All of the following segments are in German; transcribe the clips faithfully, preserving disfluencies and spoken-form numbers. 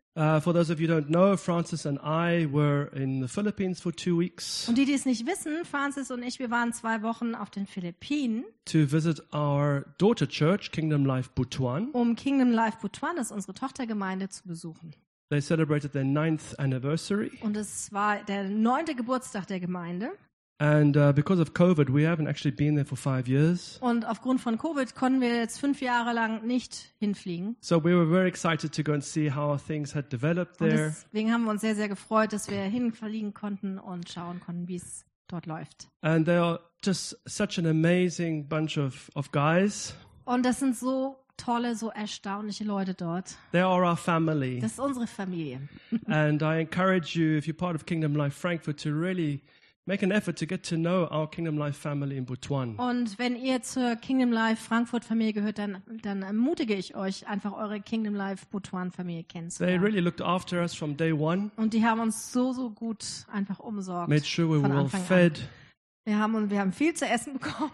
Uh, for those of you who don't know, Francis and I were in the Philippines for two weeks Und die, die es nicht wissen, Francis und ich, wir waren zwei Wochen auf den Philippinen, to visit our daughter church, Kingdom Life Butuan. um Kingdom Life Butuan, das ist unsere Tochtergemeinde, zu besuchen. They celebrated their ninth anniversary. Und es war der neunte Geburtstag der Gemeinde. And uh, because of COVID, we haven't actually been there for five years. Und aufgrund von Covid konnten wir jetzt fünf Jahre lang nicht hinfliegen. So we were very excited to go and see how things had developed Und there. deswegen haben wir uns sehr, sehr gefreut, dass wir hinfliegen konnten und schauen konnten, wie es dort läuft. And they are just such an amazing bunch of, of guys. Und das sind so tolle, so erstaunliche Leute dort. They are our family. Das ist unsere Familie. And I encourage you, if you're part of Kingdom Life Frankfurt, to really make an effort to get to know our Kingdom Life family in Butuan. Und wenn ihr zur Kingdom Life Frankfurt Familie gehört, dann, dann ermutige ich euch, einfach eure Kingdom Life Butuan Familie They kennenzulernen. really looked after us from day one, Und die haben uns so, so gut einfach umsorgt. made sure we von were well Anfang an. fed. Wir haben, uns- wir haben viel zu essen bekommen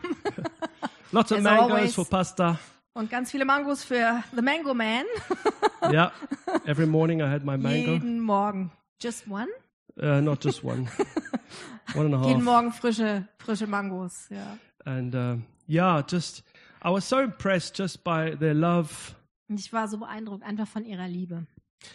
Lots of As mangoes always. for pasta. und ganz viele Mangos für The Mango Man. Yeah, every morning I had my mango. Jeden Morgen. Just one? Uh, not just one, one and a Jeden half. Morgen frische, frische Mangos, ja. And uh, yeah, just I was so impressed just by their love, Und ich war so beeindruckt einfach von ihrer Liebe,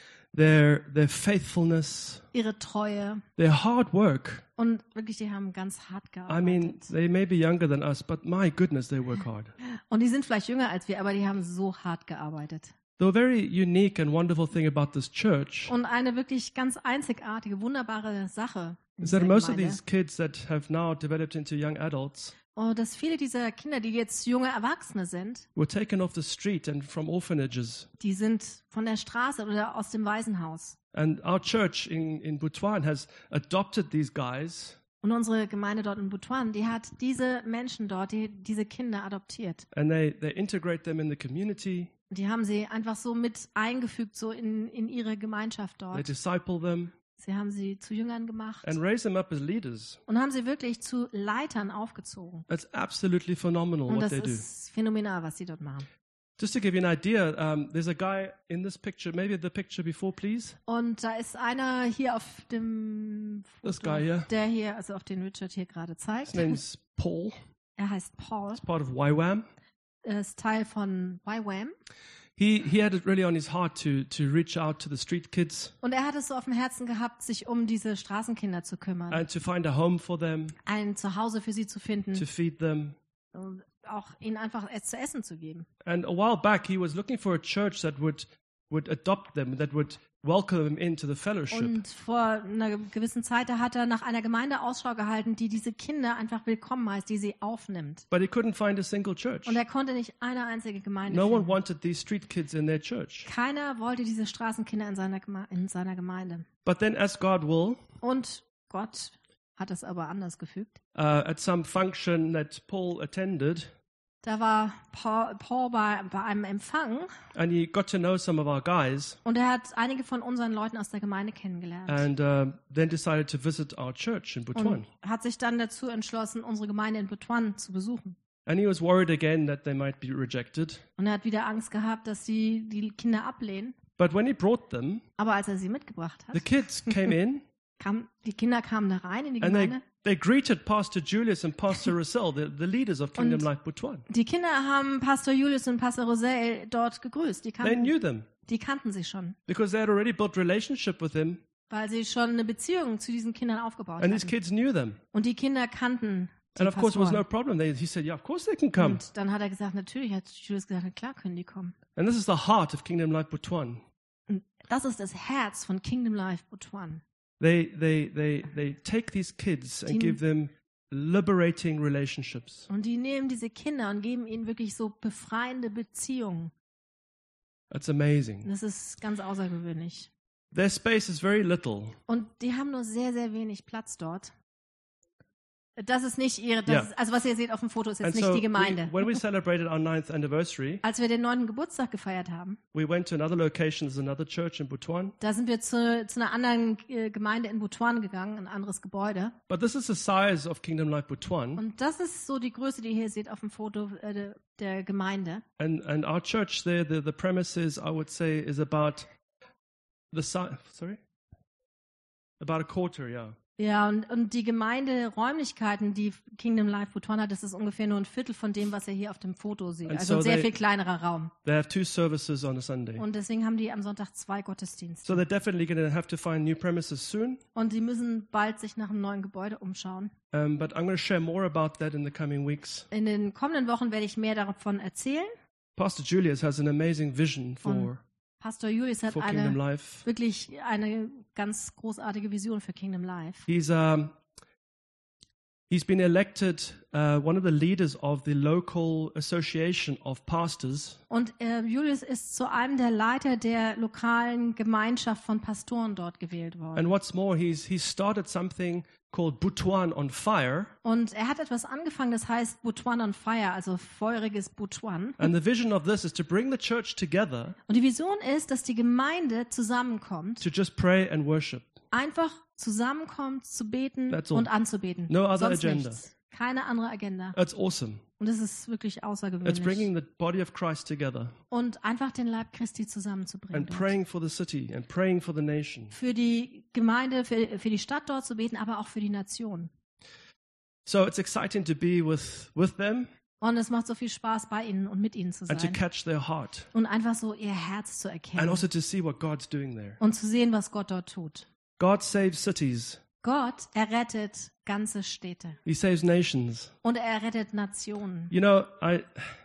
their their faithfulness, ihre Treue their hard work. und wirklich, die haben ganz hart I mean, gearbeitet. they may be younger than us, but my goodness, they work hard. Und die sind vielleicht jünger als wir, aber die haben so hart gearbeitet. The very unique and wonderful thing about this church Und eine wirklich ganz einzigartige, wunderbare Sache in is that dieser most of Gemeinde. these kids that have now developed into young adults Und dass viele dieser Kinder, die jetzt junge Erwachsene sind, were taken off the street and from orphanages. die sind von der Straße oder aus dem Waisenhaus. And our church in, in Butuan has adopted these guys Und unsere Gemeinde dort in Butuan, die hat diese Menschen dort, die, diese Kinder adoptiert. and they, they integrate them in the community. Die haben sie einfach so mit eingefügt, so in, in ihre Gemeinschaft They dort. disciple them Sie haben sie zu Jüngern gemacht and raise them up as leaders. und haben sie wirklich zu Leitern aufgezogen. It's absolutely phenomenal Und what das they do. ist phänomenal, was sie dort machen. Just to give you an idea, um, there's a guy in this picture, maybe the picture before, please. Und da ist einer hier auf dem This Foto, guy here. der hier, also auf den Richard hier gerade His zeigt. name's Paul. Er heißt Paul, He's part of Y WAM. er ist Teil von Y WAM. He he had it really on his heart to to reach out to the street kids Und er hat es so auf dem Herzen gehabt, sich um diese Straßenkinder zu kümmern, and to find a home for them, ein Zuhause für sie zu finden to feed them. und auch ihnen einfach es zu essen zu geben. And a while back, he was looking for a church that would would adopt them, that would welcome them into the fellowship. Und vor einer gewissen Zeit, da hat er nach einer Gemeinde Ausschau gehalten, die diese Kinder einfach willkommen heißt, die sie aufnimmt. But he couldn't find a single church. Und er konnte nicht eine einzige Gemeinde No one finden. wanted these street kids in their church. Keiner wollte diese Straßenkinder in seiner, Geme- in seiner Gemeinde. But then, as God will, Und Gott hat es aber anders gefügt. uh, at some function that Paul attended, Da war Paul, Paul bei, bei einem Empfang and he got to know some of our guys, und er hat einige von unseren Leuten aus der Gemeinde kennengelernt. and uh, then decided to visit our church in Butuan. Und hat sich dann dazu entschlossen, unsere Gemeinde in Butuan zu besuchen. And he was worried again that they might be rejected. Und er hat wieder Angst gehabt, dass sie die Kinder ablehnen. But when he brought them, Aber als er sie mitgebracht the hat, kids came in kam, die Kinder kamen da rein in die and they, Gemeinde. they greeted Pastor Julius and Pastor Russell, the, the leaders of Kingdom Und- Life Butuan. Die Kinder haben Pastor Julius und Pastor Rosell dort gegrüßt. Die They kannten, knew them die kannten sie schon, because they had already built relationship with him, weil sie schon eine Beziehung zu diesen Kindern aufgebaut and these hatten. kids knew them. Und die Kinder kannten die And of course, it was no Pastoren. problem. They, he said, yeah, of course they can come. Und dann hat er gesagt, natürlich hat Julius gesagt, na klar können die kommen. And this is the heart of Kingdom Life Butuan. Und das ist das Herz von Kingdom Life Butuan. They, they, they, they take these kids and Die- give them liberating relationships. Und die nehmen diese Kinder und geben ihnen wirklich so befreiende Beziehungen. That's amazing. Das ist ganz außergewöhnlich. Their space is very little. Und die haben nur sehr, sehr wenig Platz dort. Das ist nicht ihre, das Ja. ist, also was ihr seht auf dem Foto, ist jetzt And nicht so die Gemeinde. we, when we celebrated our ninth anniversary, Als wir den neunten Geburtstag gefeiert haben, we went to another location. There's another church in Butuan. da sind wir zu, zu einer anderen äh, Gemeinde in Butuan gegangen, ein anderes Gebäude. But this is the size of Kingdom Life Butuan. Und das ist so die Größe, die ihr hier seht auf dem Foto äh, der, der Gemeinde. And, and our church there, the, the premises, I would say, is about the si- sorry? About a quarter, yeah. Ja, und, und die Gemeinderäumlichkeiten, die Kingdom Life Botswana hat, das ist ungefähr nur ein Viertel von dem, was ihr hier auf dem Foto seht. And Also ein so sehr they- viel kleinerer Raum. They have two services on a Sunday. Und deswegen haben die am Sonntag zwei Gottesdienste. So they're definitely going to have to find new premises soon. Und sie müssen bald sich nach einem neuen Gebäude umschauen. Um, but I'm going to share more about that in the coming weeks. In den kommenden Wochen werde ich mehr davon erzählen. Pastor Julius has an amazing vision for, Und Pastor Julius hat for Kingdom eine Life. wirklich eine ganz großartige Vision für Kingdom Life. He's um, he's been elected uh, one of the leaders of the local association of pastors. Und äh, Julius ist zu einem der Leiter der lokalen Gemeinschaft von Pastoren dort gewählt worden. And what's more, he's he's started something called Butuan on Fire. Und er hat etwas angefangen, das heißt Botswana on Fire, also feuriges Botswana. And the vision of this is to bring the church together Und die Vision ist, dass die Gemeinde zusammenkommt, to just pray and worship. einfach zusammenkommt, zu beten That's all. und anzubeten. No other Sonst agenda. nichts. Keine andere Agenda. That's awesome. Und das ist wirklich It's außergewöhnlich. bringing the body of Christ together Und einfach den Leib Christi zusammenzubringen. and dort. praying for the city and praying for the nation. Für die Gemeinde, für, für die Stadt dort zu beten, aber auch für die Nation. So it's exciting to be with, with them Und es macht so viel Spaß, bei ihnen und mit ihnen zu and to sein. catch their heart Und einfach so ihr Herz zu and erkennen. also to see what God's doing there. Und zu sehen, was Gott dort tut. God saves cities. Gott errettet ganze Städte. He saves nations. Und er errettet Nationen. You know, I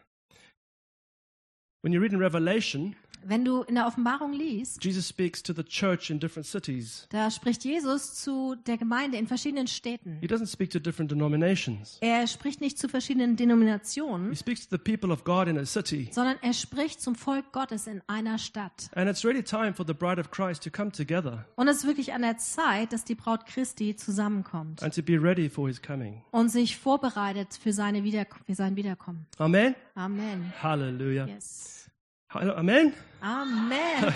when you read in Revelation, Wenn du in der Offenbarung liest, Jesus speaks to the church in different cities. da spricht Jesus zu der Gemeinde in verschiedenen Städten. He doesn't speak to different denominations. Er spricht nicht zu verschiedenen Denominationen, He speaks to the people of God in a city. sondern er spricht zum Volk Gottes in einer Stadt. And it's really time for the bride of Christ to come together Und es ist wirklich an der Zeit, dass die Braut Christi zusammenkommt and to be ready for his coming. und sich vorbereitet für, seine Wiederk für sein Wiederkommen. Amen? Amen. Hallelujah. Yes. Hallo- Amen? Amen.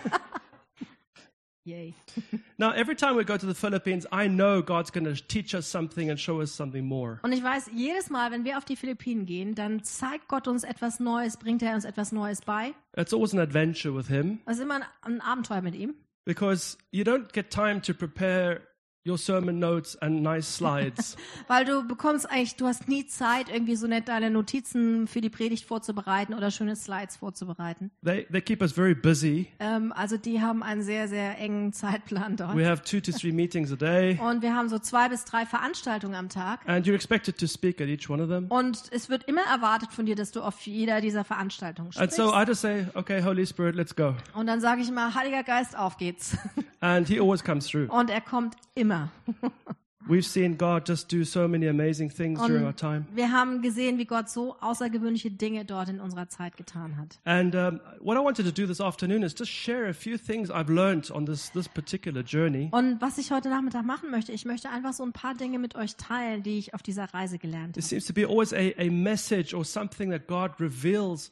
Yay. Now, every time we go to the Philippines, I know God's going to teach us something and show us something more. Und ich weiß, jedes Mal, wenn wir auf die Philippinen gehen, dann zeigt Gott uns etwas Neues, bringt er uns etwas Neues bei. It's always an adventure with him Das ist immer ein, ein Abenteuer mit ihm. because you don't get time to prepare your sermon notes and nice slides. Weil du bekommst eigentlich, du hast nie Zeit, irgendwie so nett deine Notizen für die Predigt vorzubereiten oder schöne Slides vorzubereiten. They, they keep us very busy. Ähm, also die haben einen sehr, sehr engen Zeitplan dort. We have two to three meetings a day, Und wir haben so zwei bis drei Veranstaltungen am Tag. and you're expected to speak at each one of them. Und es wird immer erwartet von dir, dass du auf jeder dieser Veranstaltungen And sprichst. so I just say, okay, Holy Spirit, let's go. Und dann sage ich immer, Heiliger Geist, auf geht's. And he always comes through. Und er kommt immer. We've seen God just do so many amazing things during our Und time. wir haben gesehen, wie Gott so außergewöhnliche Dinge dort in unserer Zeit getan hat. And um, what I wanted to do this afternoon is just share a few things I've learned on this, this particular journey. Und was ich heute Nachmittag machen möchte, ich möchte einfach so ein paar Dinge mit euch teilen, die ich auf dieser Reise gelernt It habe. seems to be always a, a message or something that God reveals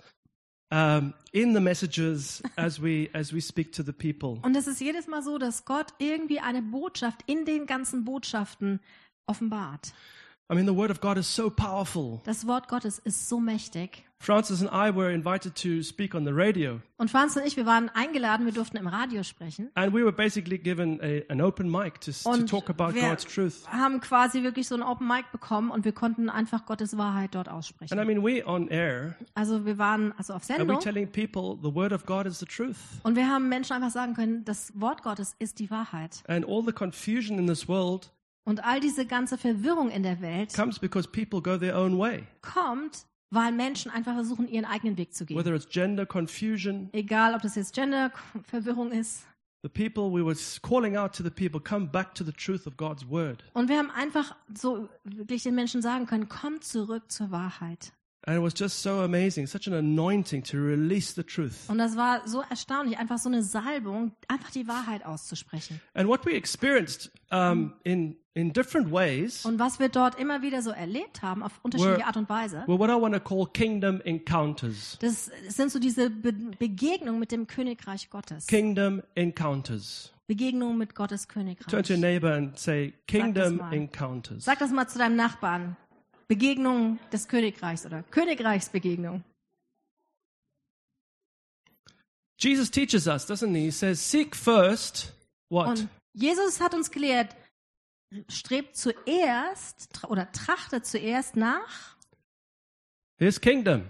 um, in the messages as we as we speak to the people. Und es ist jedes Mal so, dass Gott irgendwie eine Botschaft in den ganzen Botschaften offenbart. I mean, the Word of God is so powerful. Das Wort Gottes ist so mächtig. Francis and I were invited to speak on the radio, Und Franz und ich, wir waren eingeladen, wir durften im Radio sprechen. and we were basically given a, an open mic to, to Und talk about wir God's truth. haben quasi wirklich so ein Open Mic bekommen und wir konnten einfach Gottes Wahrheit dort And I aussprechen. mean, we on air, Also wir waren also auf and we're Sendung telling people the Word of God is the truth. und wir haben Menschen einfach sagen können, das Wort Gottes ist die Wahrheit. And all the confusion in this world Und all diese ganze Verwirrung in der Welt comes because people go their own way. kommt, weil Menschen einfach versuchen, ihren eigenen Weg zu gehen. Whether it's gender confusion, Egal, ob das jetzt Gender-Verwirrung ist. the people, we were calling out to the people, come back to the truth of God's Word. Und wir haben einfach so wirklich den Menschen sagen können, komm zurück zur Wahrheit. And it was just so amazing, such an anointing to release the truth. Und das war so erstaunlich, einfach so eine Salbung, einfach die Wahrheit auszusprechen. And what we experienced um, in, in different ways Und was wir dort immer wieder so erlebt haben, auf unterschiedliche Art und Weise, were what I want to call kingdom encounters. das sind so diese Be Begegnungen mit dem Königreich Gottes. Kingdom encounters. Begegnungen mit Gottes Turn Königreich. to your neighbor and say, Kingdom mal. encounters. Sag das mal zu deinem Nachbarn. Begegnung des Königreichs oder Königreichsbegegnung. Jesus teaches us, doesn't he? He says, seek first what? Und Jesus hat uns gelehrt, strebt zuerst tra- oder trachtet zuerst nach, His kingdom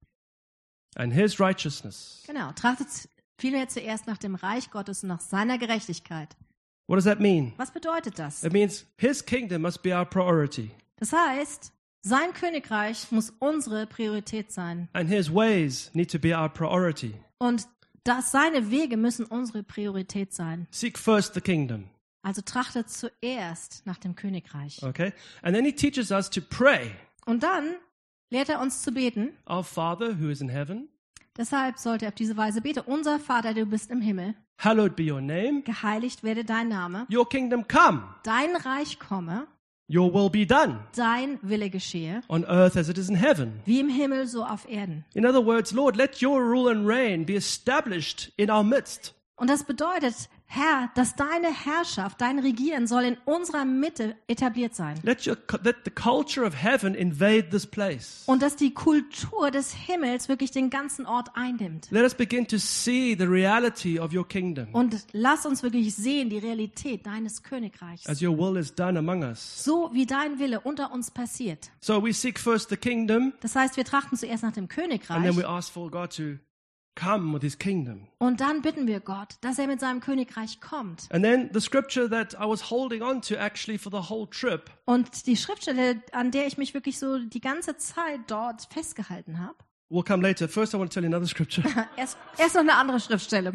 and his righteousness. genau, trachtet vielmehr zuerst nach dem Reich Gottes und nach seiner Gerechtigkeit. What does that mean? Was bedeutet das? It means his kingdom must be our priority, Das heißt, sein Königreich muss unsere Priorität sein. and his ways need to be our priority. Und dass seine Wege müssen unsere Priorität sein. Seek first the kingdom, Also trachtet zuerst nach dem Königreich. okay? And then he teaches us to pray. Und dann lehrt er uns zu beten. Our Father who is in heaven, Deshalb sollte er auf diese Weise beten. Unser Vater, du bist im Himmel, hallowed be your name. geheiligt werde dein Name. Your kingdom come. Dein Reich komme, Your will be done dein Wille geschehe, on earth as it is in heaven. wie im Himmel, so auf Erden. In other words, Lord, let your rule and reign be established in our midst. Und das bedeutet, Herr, dass deine Herrschaft, dein Regieren soll in unserer Mitte etabliert sein. Let, your, let the culture of heaven invade this place. Und dass die Kultur des Himmels wirklich den ganzen Ort einnimmt. Let us begin to see the reality of your kingdom Und lass uns wirklich sehen, die Realität deines Königreichs. as your will is done among us. So wie dein Wille unter uns passiert. So we seek first the kingdom, Das heißt, wir trachten zuerst nach dem and then Königreich. we ask for God to come with his kingdom. Und dann bitten wir Gott, dass er mit seinem Königreich kommt. And then the scripture that I was holding on to actually for the whole trip Und die Schriftstelle, an der ich mich wirklich so die ganze Zeit dort festgehalten habe, will come later. First, I want to tell you another scripture. erst, erst noch eine andere Schriftstelle.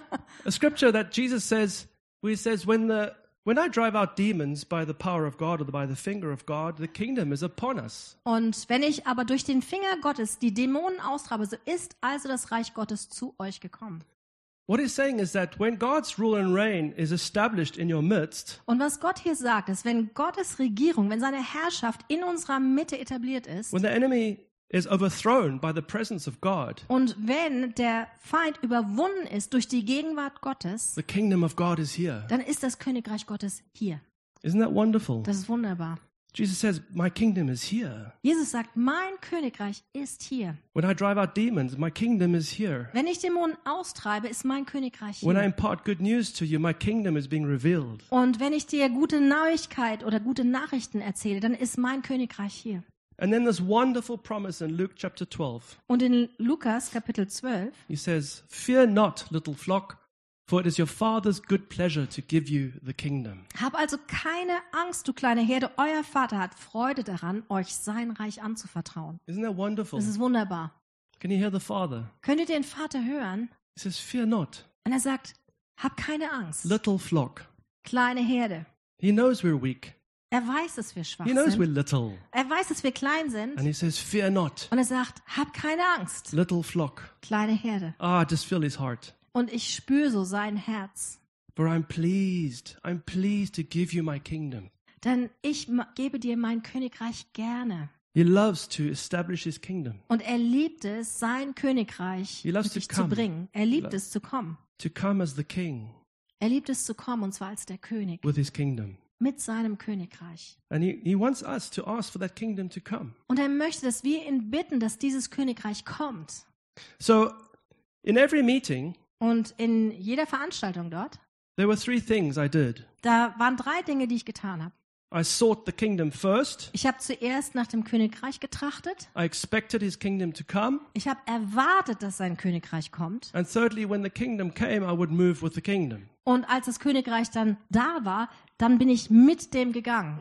A scripture that Jesus says, where he says, when the when I drive out demons by the power of God or by the finger of God, the kingdom is upon us. Und wenn ich aber durch den Finger Gottes die Dämonen austreibe, so ist also das Reich Gottes zu euch gekommen. What he's saying is that when God's rule and reign is established in your midst, Und was Gott hier sagt, ist, wenn Gottes Regierung, wenn seine Herrschaft in unserer Mitte etabliert ist when the enemy is overthrown by the presence of God, und wenn der Feind überwunden ist durch die Gegenwart Gottes, the kingdom of God is here. dann ist das Königreich Gottes hier. Isn't that wonderful? Das ist wunderbar. Jesus says, my kingdom is here. Jesus sagt, mein Königreich ist hier. When I drive out demons, my kingdom is here. Wenn ich Dämonen austreibe, ist mein Königreich When I hier. impart good news to you, my kingdom is being revealed. Und wenn ich dir gute Neuigkeit oder gute Nachrichten erzähle, dann ist mein Königreich hier. And then this wonderful promise in Luke chapter twelve. Und in Lukas Kapitel zwölf, He says, fear not, little flock, for it is your Father's good pleasure to give you the kingdom. hab also keine Angst, du kleine Herde, euer Vater hat Freude daran, euch sein Reich anzuvertrauen. Isn't that wonderful? Das ist wunderbar. Can you hear the Father? Könnt ihr den Vater hören? He says, fear not, Und er sagt, hab keine Angst, little flock. kleine Herde. He knows we're weak. Er weiß, dass wir schwach He knows we're sind. little. Er weiß, dass wir klein sind. And he says, fear not, Und er sagt, hab keine Angst, little flock. kleine Herde. Ah, I just feel his heart. Und ich spüre so sein Herz. For I'm pleased. I'm pleased to give you my kingdom. Denn ich ma- gebe dir mein Königreich gerne. He loves to establish his kingdom, Und er liebt es, sein Königreich He loves wirklich to zu come. bringen. Er liebt Lo- es zu kommen. to come as the king Er liebt es zu kommen, und zwar als der König, with his kingdom. mit seinem Königreich. And he, he wants us to ask for that kingdom to come. Und er möchte, dass wir ihn bitten, dass dieses Königreich kommt. So, in every meeting, Und in jeder Veranstaltung dort, there were three things I did. da waren drei Dinge, die ich getan habe. I sought the kingdom first. Ich habe zuerst nach dem Königreich getrachtet. I expected his kingdom to come. Ich habe erwartet, dass sein Königreich kommt. And thirdly, when the kingdom came, I would move with the kingdom. Und als das Königreich dann da war, dann bin ich mit dem gegangen.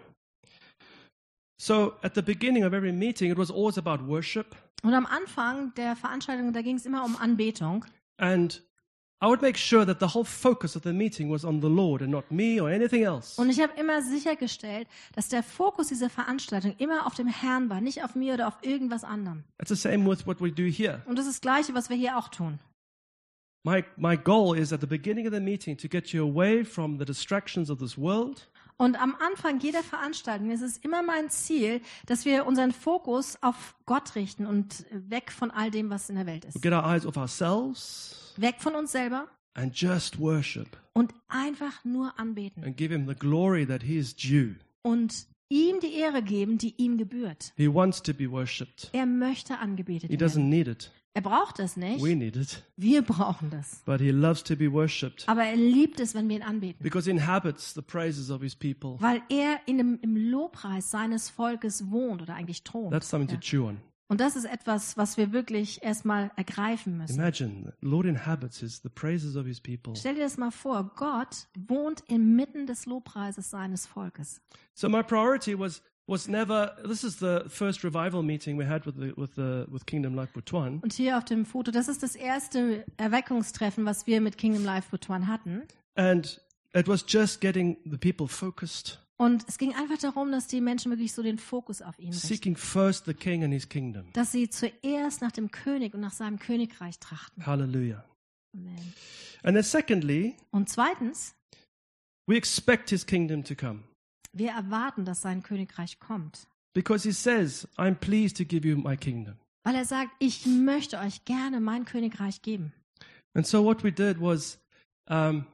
So, at the beginning of every meeting, it was always about worship. Und am Anfang der Veranstaltung, da ging es immer um Anbetung. And I would make sure that the whole focus of the meeting was on the Lord and not me or anything else. Und ich habe immer sichergestellt, dass der Fokus dieser Veranstaltung immer auf dem Herrn war, nicht auf mir oder auf irgendwas anderem. It's the same with what we do here. Und das ist das Gleiche, was wir hier auch tun. My, my goal is at the beginning of the meeting to get you away from the distractions of this world Und am Anfang jeder Veranstaltung ist es immer mein Ziel, dass wir unseren Fokus auf Gott richten und weg von all dem, was in der Welt We ist. get our eyes off ourselves Weg von uns selber and just worship und einfach nur anbeten. and give him the glory that he is due. Und ihm die Ehre geben, die ihm gebührt. He wants to be worshipped. Er möchte angebetet He werden. doesn't need it. Er braucht es nicht. We need it. Wir brauchen das. But he loves to be worshipped Aber er liebt es, wenn wir ihn anbeten. because he inhabits the praises of his people. Weil er in dem, im Lobpreis seines Volkes wohnt oder eigentlich thront. That's something Ja. to chew on. Und das ist etwas, was wir wirklich erstmal ergreifen müssen. Imagine, the Lord inhabits his, the praises of his people. Stell dir das mal vor, Gott wohnt inmitten des Lobpreises seines Volkes. So my priority was was never. This is the first revival meeting we had with the with the with Kingdom Life Butuan, Und hier auf dem Foto, das ist das erste Erweckungstreffen, was wir mit Kingdom Life Butuan hatten. and it was just getting the people focused, Und es ging einfach darum, dass die Menschen wirklich so den Fokus auf ihn richten. seeking first the King and his kingdom. Dass sie zuerst nach dem König und nach seinem Königreich trachten. Hallelujah. Amen. And then secondly, Und zweitens, we expect his kingdom to come wir erwarten, dass sein Königreich kommt. because he says, "I'm pleased to give you my kingdom." Weil er sagt, ich möchte euch gerne mein Königreich geben. And so what we did was, um,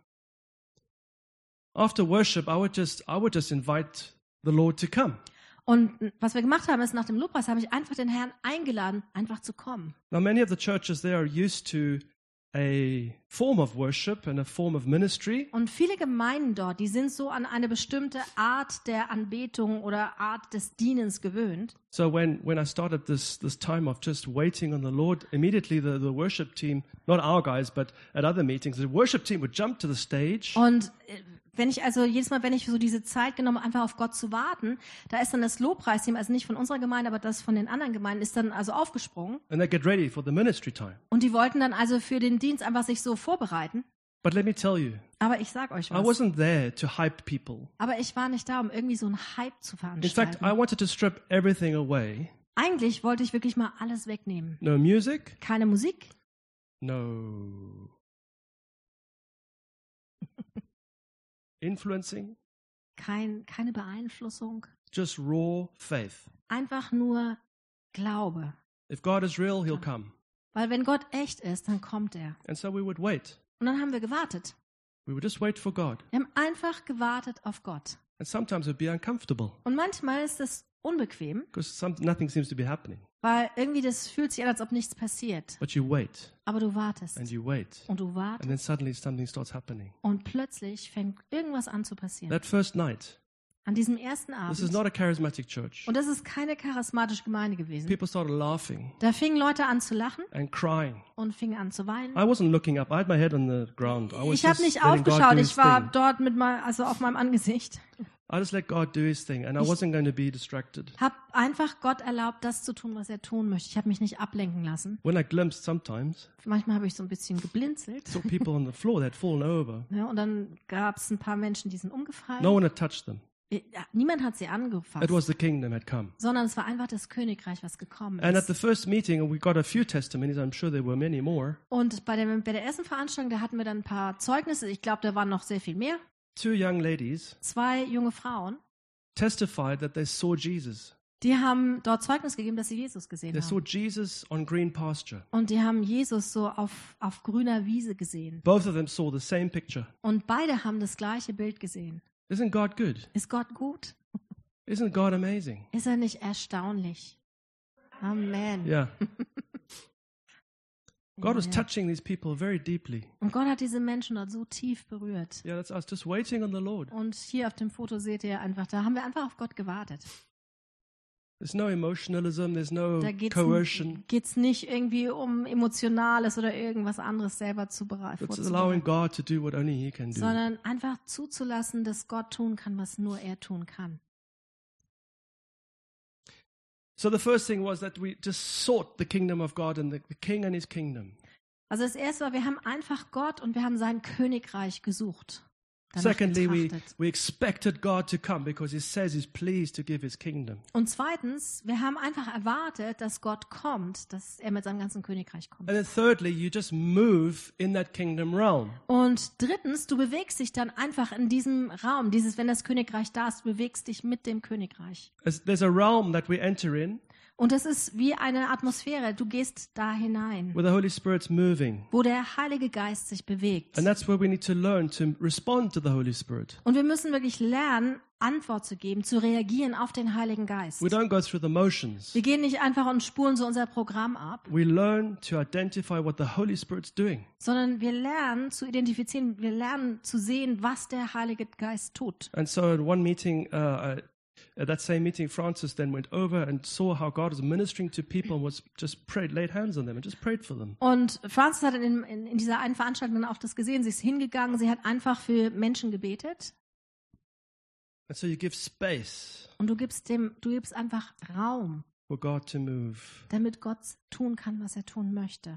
after worship, I would just I would just invite the Lord to come. Und was wir gemacht haben, ist nach dem Lobpreis habe ich einfach den Herrn eingeladen, einfach zu kommen. Now, many of the churches there are used to a form of worship and a form of ministry, Und viele Gemeinden dort, die sind so an eine bestimmte Art der Anbetung oder Art des Dienens gewöhnt. so when, when I started this this time of just waiting on the Lord, immediately the, the worship team, not our guys, but at other meetings, the worship team would jump to the stage Und äh, wenn ich also jedes Mal, wenn ich so diese Zeit genommen habe, einfach auf Gott zu warten, da ist dann das Lobpreisteam, also nicht von unserer Gemeinde, aber das von den anderen Gemeinden, ist dann also aufgesprungen. and they get ready for the ministry time. Und die wollten dann also für den Dienst einfach sich so vorbereiten. But let me tell you, Aber ich sag euch I was. wasn't there to hype people. Aber ich war nicht da, um irgendwie so einen Hype zu In fact, veranstalten. I wanted to strip everything away. Eigentlich wollte ich wirklich mal alles wegnehmen. No music, Keine Musik, no influencing, kein, keine Beeinflussung. just raw faith. Einfach nur Glaube. If God is real, he'll come. Weil wenn Gott echt ist, dann kommt er. And so we would wait. Und dann haben wir gewartet. We would just wait for God. Wir haben einfach gewartet auf Gott. And sometimes it would be uncomfortable Und manchmal ist es unbequem, because some, nothing seems to be happening. weil irgendwie das fühlt sich an, als ob nichts passiert. But you wait Aber du wartest. and you wait. Und du And wartest. then suddenly something starts happening. Und plötzlich fängt irgendwas an zu passieren. That first night, An diesem ersten this is Abend. not a charismatic church. Und das ist keine charismatische Gemeinde gewesen. People started laughing Da fingen Leute an zu lachen and crying. und fingen an zu weinen. I wasn't looking up. I had my head on the ground. I was Ich habe just nicht letting God aufgeschaut, do his ich war thing. dort mit mal, also auf meinem Angesicht. I just let God do his thing, and I Ich- wasn't going to be distracted. Hab einfach Gott erlaubt, das zu tun, was er tun möchte. Ich habe mich nicht ablenken lassen. When I glimpsed sometimes, Manchmal habe ich so ein bisschen geblinzelt. saw people on the floor that had fallen over. Ja, und dann gab es ein paar Menschen, die sind umgefallen. No one had touched them. Ja, niemand hat sie angefasst, It was the kingdom had come. sondern es war einfach das Königreich, was gekommen And at the ist. first meeting, we got a few testimonies. I'm sure there were many more. Und bei der, bei der ersten Veranstaltung, da hatten wir dann ein paar Zeugnisse. Ich glaube, da waren noch sehr viel mehr. Two young ladies Zwei junge Frauen, testified that they saw Jesus. die haben dort Zeugnis gegeben, dass sie Jesus gesehen They saw haben. Jesus on green pasture. Und die haben Jesus so auf, auf grüner Wiese gesehen. Both of them saw the same picture. Und beide haben das gleiche Bild gesehen. Isn't God good? Ist Gott gut? Isn't God amazing? Ist er nicht erstaunlich? Amen. Yeah. God was Ja. touching these people very deeply. Und Gott hat diese Menschen dort so tief berührt. Yeah, that's us just waiting on the Lord. Und hier auf dem Foto seht ihr einfach, da haben wir einfach auf Gott gewartet. There's no emotionalism, there's no Da geht's, coercion. geht's nicht irgendwie um Emotionales oder irgendwas anderes selber zu bereiten, It's allowing vorzubereiten, God to do what only He can do. sondern einfach zuzulassen, dass Gott tun kann, was nur er tun kann. So the first thing was that we just sought the kingdom of God and the, the King and His kingdom. Also das erste war, wir haben einfach Gott und wir haben sein Königreich gesucht. danach Secondly, we, betrachtet. we expected God to come because He says He's pleased to give His kingdom. Und zweitens, wir haben einfach erwartet, dass Gott kommt, dass er mit seinem ganzen Königreich kommt. And then thirdly, you just move in that kingdom realm. Und drittens, du bewegst dich dann einfach in diesem Raum, dieses, wenn das Königreich da ist, du bewegst dich mit dem Königreich. As there's a realm that we enter in, Und es ist wie eine Atmosphäre. Du gehst da hinein, where the Holy Spirit's moving. wo der Heilige Geist sich bewegt. And that's where we need to learn to respond to the Holy Spirit. Und wir müssen wirklich lernen, Antwort zu geben, zu reagieren auf den Heiligen Geist. We don't go through the motions. Wir gehen nicht einfach und spulen so unser Programm ab, We learn to identify what the Holy Spirit's doing. sondern wir lernen zu identifizieren, wir lernen zu sehen, was der Heilige Geist tut. And so in one meeting, uh, I, at that same meeting, Francis then went over and saw how God was ministering to people and was just prayed, laid hands on them and just prayed for them. Und Francis hat in, in, in dieser einen Veranstaltung dann auch das gesehen. Sie ist hingegangen, sie hat einfach für Menschen gebetet. And so you give space Und du gibst dem, du gibst einfach Raum, for God to move. damit Gott tun kann, was er tun möchte.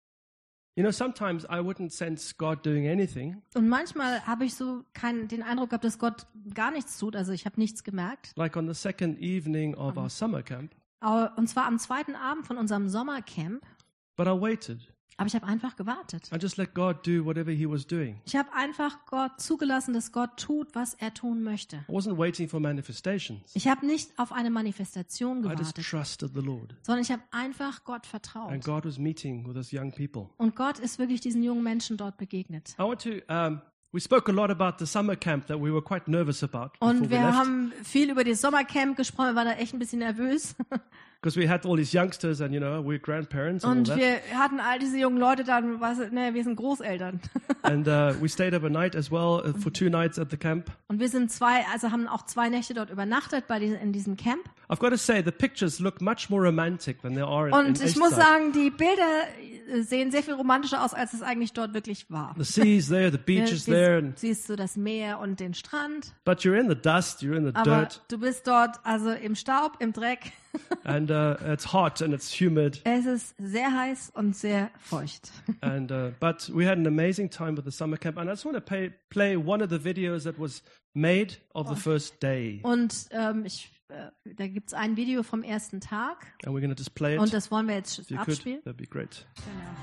You know, sometimes I wouldn't sense God doing anything. Und manchmal habe ich so keinen, den Eindruck gehabt, dass Gott gar nichts tut. Also ich habe nichts gemerkt. Like on the second evening of our summer camp. Aber- Und zwar am zweiten Abend von unserem Sommercamp. But I waited. Aber ich habe einfach gewartet. I just let God do whatever he was doing. Ich habe einfach Gott zugelassen, dass Gott tut, was er tun möchte. I wasn't waiting for manifestations. Ich habe nicht auf eine Manifestation I just gewartet, trusted the Lord. sondern ich habe einfach Gott And vertraut. God was meeting with us young people. Und Gott ist wirklich diesen jungen Menschen dort begegnet. I want to, um, we spoke a lot about the summer camp that we were quite nervous about before Und we wir left. haben viel über das Sommercamp gesprochen, wir waren da echt ein bisschen nervös. Because we had all these youngsters and, you know, we're grandparents and Und all that. wir hatten all diese jungen Leute dann, was, ne, wir sind Großeltern. And uh, we stayed overnight as well uh, for two nights at the camp. Und wir sind zwei, also haben auch zwei Nächte dort übernachtet bei diesem, in diesem Camp. I've got to say, the pictures look much more romantic than they are in, in Und ich muss Echtzeit. sagen, die Bilder äh, sehen sehr viel romantischer aus, als es eigentlich dort wirklich war. The sea's there, the beach is there, Du and, siehst so das Meer und den Strand, but you're in the dust, you're in the aber dirt, du bist dort also im Staub, im Dreck. and uh, it's hot and it's humid. Es ist sehr heiß und sehr feucht. And uh, but we had an amazing time with the summer camp, and I just want to pay, play one of the videos that was made of the first day, Und ähm, ich, äh, da gibt es ein Video vom ersten Tag and we're going to just play it. und das wollen wir jetzt If you could, abspielen. that'd be great. Genau.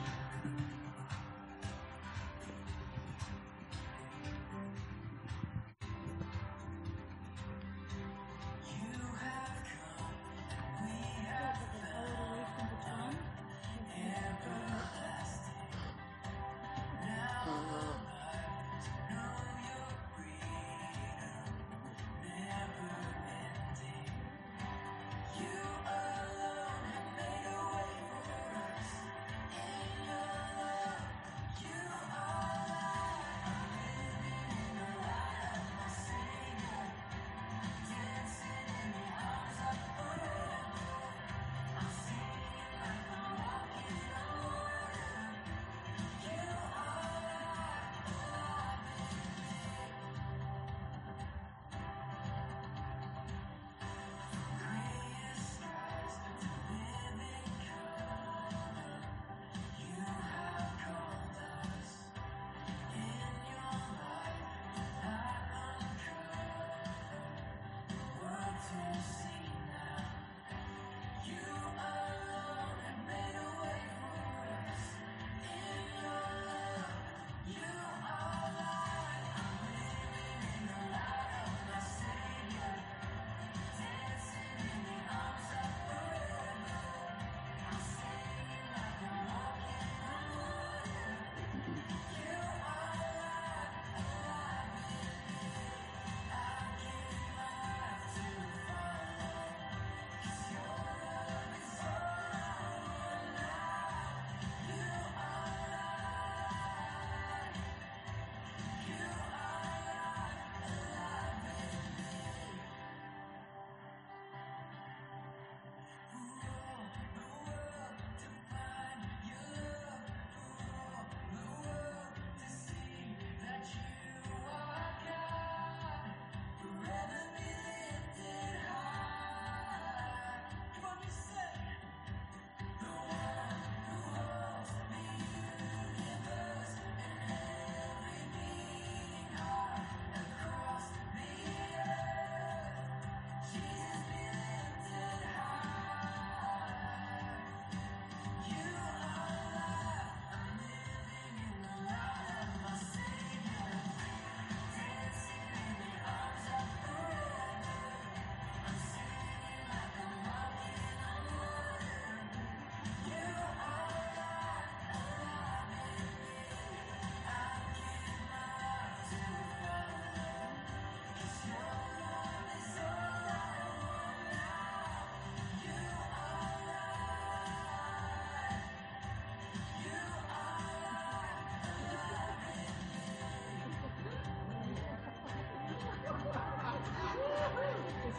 You alone have made a way for us in your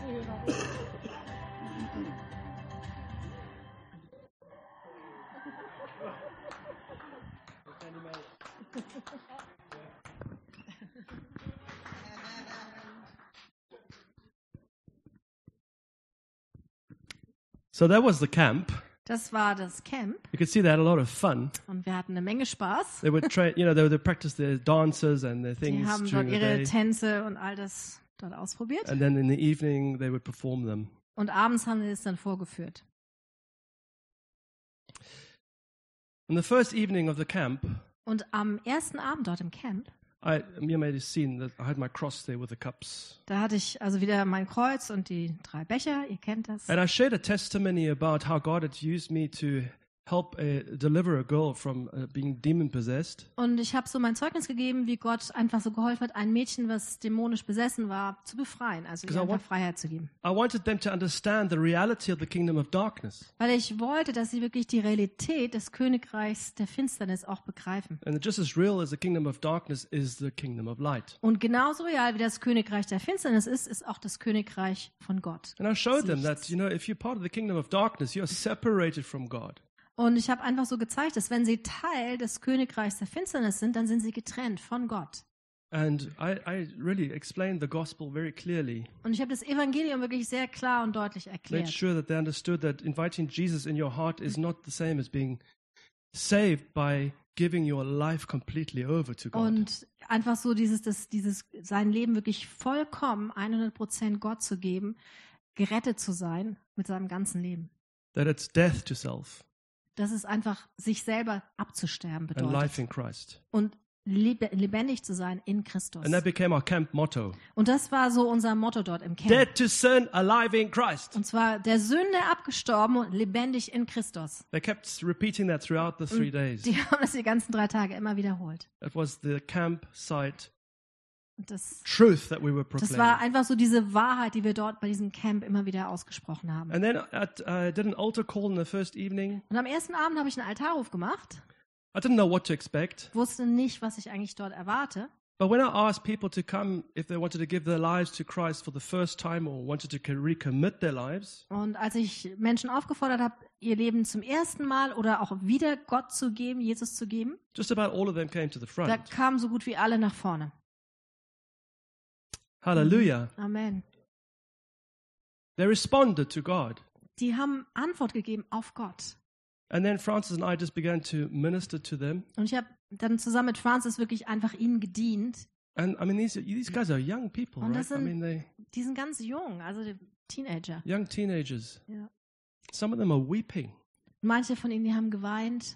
So that was the camp. Das war das Camp You could see they had a lot of fun. und wir hatten eine Menge Spaß. They would train, you know, they would practice their dances and their Die things haben dort during the ihre day. Tänze und all das dort ausprobiert. And then in the evening, they would perform them. Und abends haben sie es dann vorgeführt. On the first evening of the camp, Und am ersten Abend dort im Camp, I, you may have seen that I had my cross there with the cups. da hatte ich also wieder mein Kreuz und die drei Becher, ihr kennt das. And I shared a testimony about how God had used me to help uh, deliver a girl from uh, being demon possessed. Und ich habe so mein Zeugnis gegeben, wie Gott einfach so geholfen hat, ein Mädchen, was dämonisch besessen war, zu befreien, also ihr Because I einfach want- Freiheit zu geben. I wanted them to understand the reality of the kingdom of darkness. Weil ich wollte, dass sie wirklich die Realität des Königreichs der Finsternis auch begreifen. And just as real as the kingdom of darkness is the kingdom of light. Und genauso real wie das Königreich der Finsternis ist, ist auch das Königreich von Gott. And I showed them Lichts. that, you know, if you're part of the kingdom of darkness, you're separated from God. Und ich habe einfach so gezeigt, dass wenn sie Teil des Königreichs der Finsternis sind, dann sind sie getrennt von Gott. And I, I really explained the gospel very clearly. Und ich habe das Evangelium wirklich sehr klar und deutlich Made erklärt. sure that they understood that inviting Jesus in your heart is not the same as being saved by giving your life completely over to God. Und einfach so dieses, das, dieses, sein Leben wirklich vollkommen hundert Prozent Gott zu geben, gerettet zu sein mit seinem ganzen Leben. That it's death to self Das ist einfach, sich selber abzusterben and life bedeutet. in Christ. Und lebe- lebendig zu sein in Christus. And that became our camp motto. Und das war so unser Motto dort im Camp. Dead to sin, alive in Christ. Und zwar der Sünde abgestorben und lebendig in Christus. They kept repeating that throughout the three days. Die haben das die ganzen drei Tage immer wiederholt. That was the campsite Und das, truth that we were das war proclaiming. einfach so diese Wahrheit, die wir dort bei diesem Camp immer wieder ausgesprochen haben. And then at, uh, I did an altar call in the first evening. Und am ersten Abend habe ich einen Altarruf gemacht, I didn't know what to expect. wusste nicht, was ich eigentlich dort erwarte. But when I asked people to come if they wanted to give their lives to Christ for the first time or wanted to co- recommit their lives, Und als ich Menschen aufgefordert habe, ihr Leben zum ersten Mal oder auch wieder Gott zu geben, Jesus zu geben, just about all of them came to the da front. kamen so gut wie alle nach vorne. Hallelujah. Amen. They responded to God. Die haben Antwort gegeben auf Gott. And then Francis and I just began to minister to them. Und ich habe dann zusammen mit Francis wirklich einfach ihnen gedient. And I mean, these, these guys are young people, Und right? das I sind- mean, they Die sind ganz jung, also die Teenager. young teenagers. Ja. Some of them are weeping. Manche von ihnen, die haben geweint.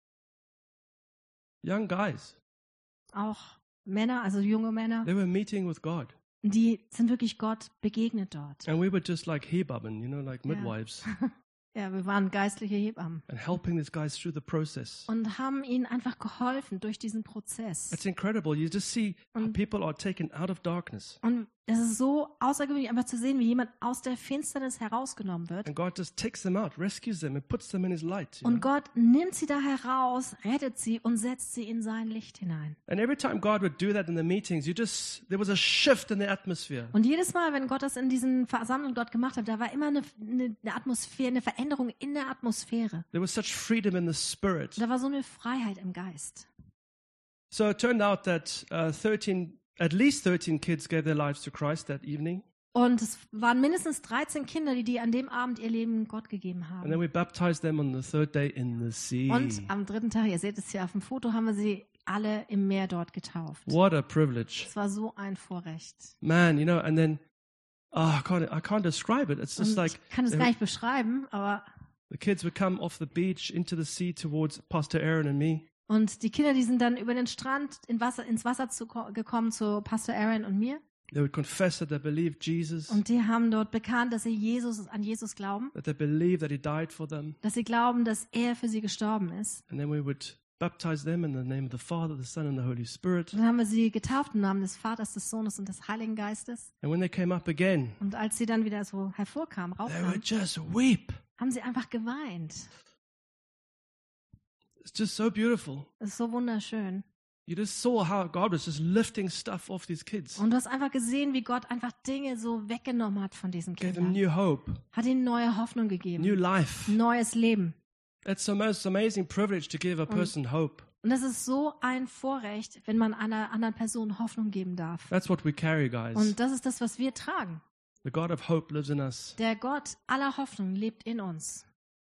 Young guys. Auch Männer, also junge Männer. They were meeting with God. Die sind wirklich Gott begegnet dort. And we were just like Hebammen, you know, like Yeah. midwives, Ja, wir waren geistliche Hebammen. and helping these guys through the process. Und haben ihnen einfach geholfen durch diesen Prozess. It's incredible. You just see how Und- people are taken out of darkness. Und es ist so außergewöhnlich, einfach zu sehen, wie jemand aus der Finsternis herausgenommen wird. And God just takes them out, rescues them, and puts them in His light. You Und know? Gott nimmt sie da heraus, rettet sie und setzt sie in sein Licht hinein. And every time God would do that in the meetings, you just there was a shift in the atmosphere. Und jedes Mal, wenn Gott das in diesen Versammlungen dort gemacht hat, da war immer eine, eine, eine Atmosphäre, eine Veränderung in der Atmosphäre. There was such freedom in the spirit. Da war so eine Freiheit im Geist. So it turned out that uh, thirteen, at least thirteen kids gave their lives to Christ that evening. Und es waren mindestens dreizehn Kinder, die, die an dem Abend ihr Leben Gott gegeben And then haben. we baptized them on the third day in the sea. Und am dritten Tag, ihr seht es hier auf dem Foto, haben wir sie alle im Meer dort getauft. What a privilege. Es war so ein Vorrecht. Man, you know, and then, oh, I can't, I can't describe it. It's just Und like ich kann es they- gar nicht beschreiben, aber the kids would come off the beach into the sea towards Pastor Aaron and me. und die Kinder, die sind dann über den Strand in Wasser, ins Wasser zu, ko- gekommen zu Pastor Aaron und mir. They would confess that they believed Jesus, Und die haben dort bekannt, dass sie Jesus, an Jesus glauben, that they believe that He died for them. dass sie glauben, dass er für sie gestorben ist. And then we would baptize them in the name of the Father, the Son, and the Holy Spirit. Und dann haben wir sie getauft im Namen des Vaters, des Sohnes und des Heiligen Geistes. And when they came up again, Und als sie dann wieder so hervorkamen, they would raufkamen, just weep. haben sie einfach geweint. It's just so beautiful. Das ist so wunderschön. You just saw how God was just lifting stuff off these kids. Und du hast einfach gesehen, wie Gott einfach Dinge so weggenommen hat von diesen Gave them Kindern. new hope, Hat ihnen neue Hoffnung gegeben. new life. Neues Leben. It's the most amazing privilege to give a person hope. Und das ist so ein Vorrecht, wenn man einer anderen Person Hoffnung geben darf. That's what we carry, guys. Und das ist das, was wir tragen. The God of hope lives in us. Der Gott aller Hoffnung lebt in uns.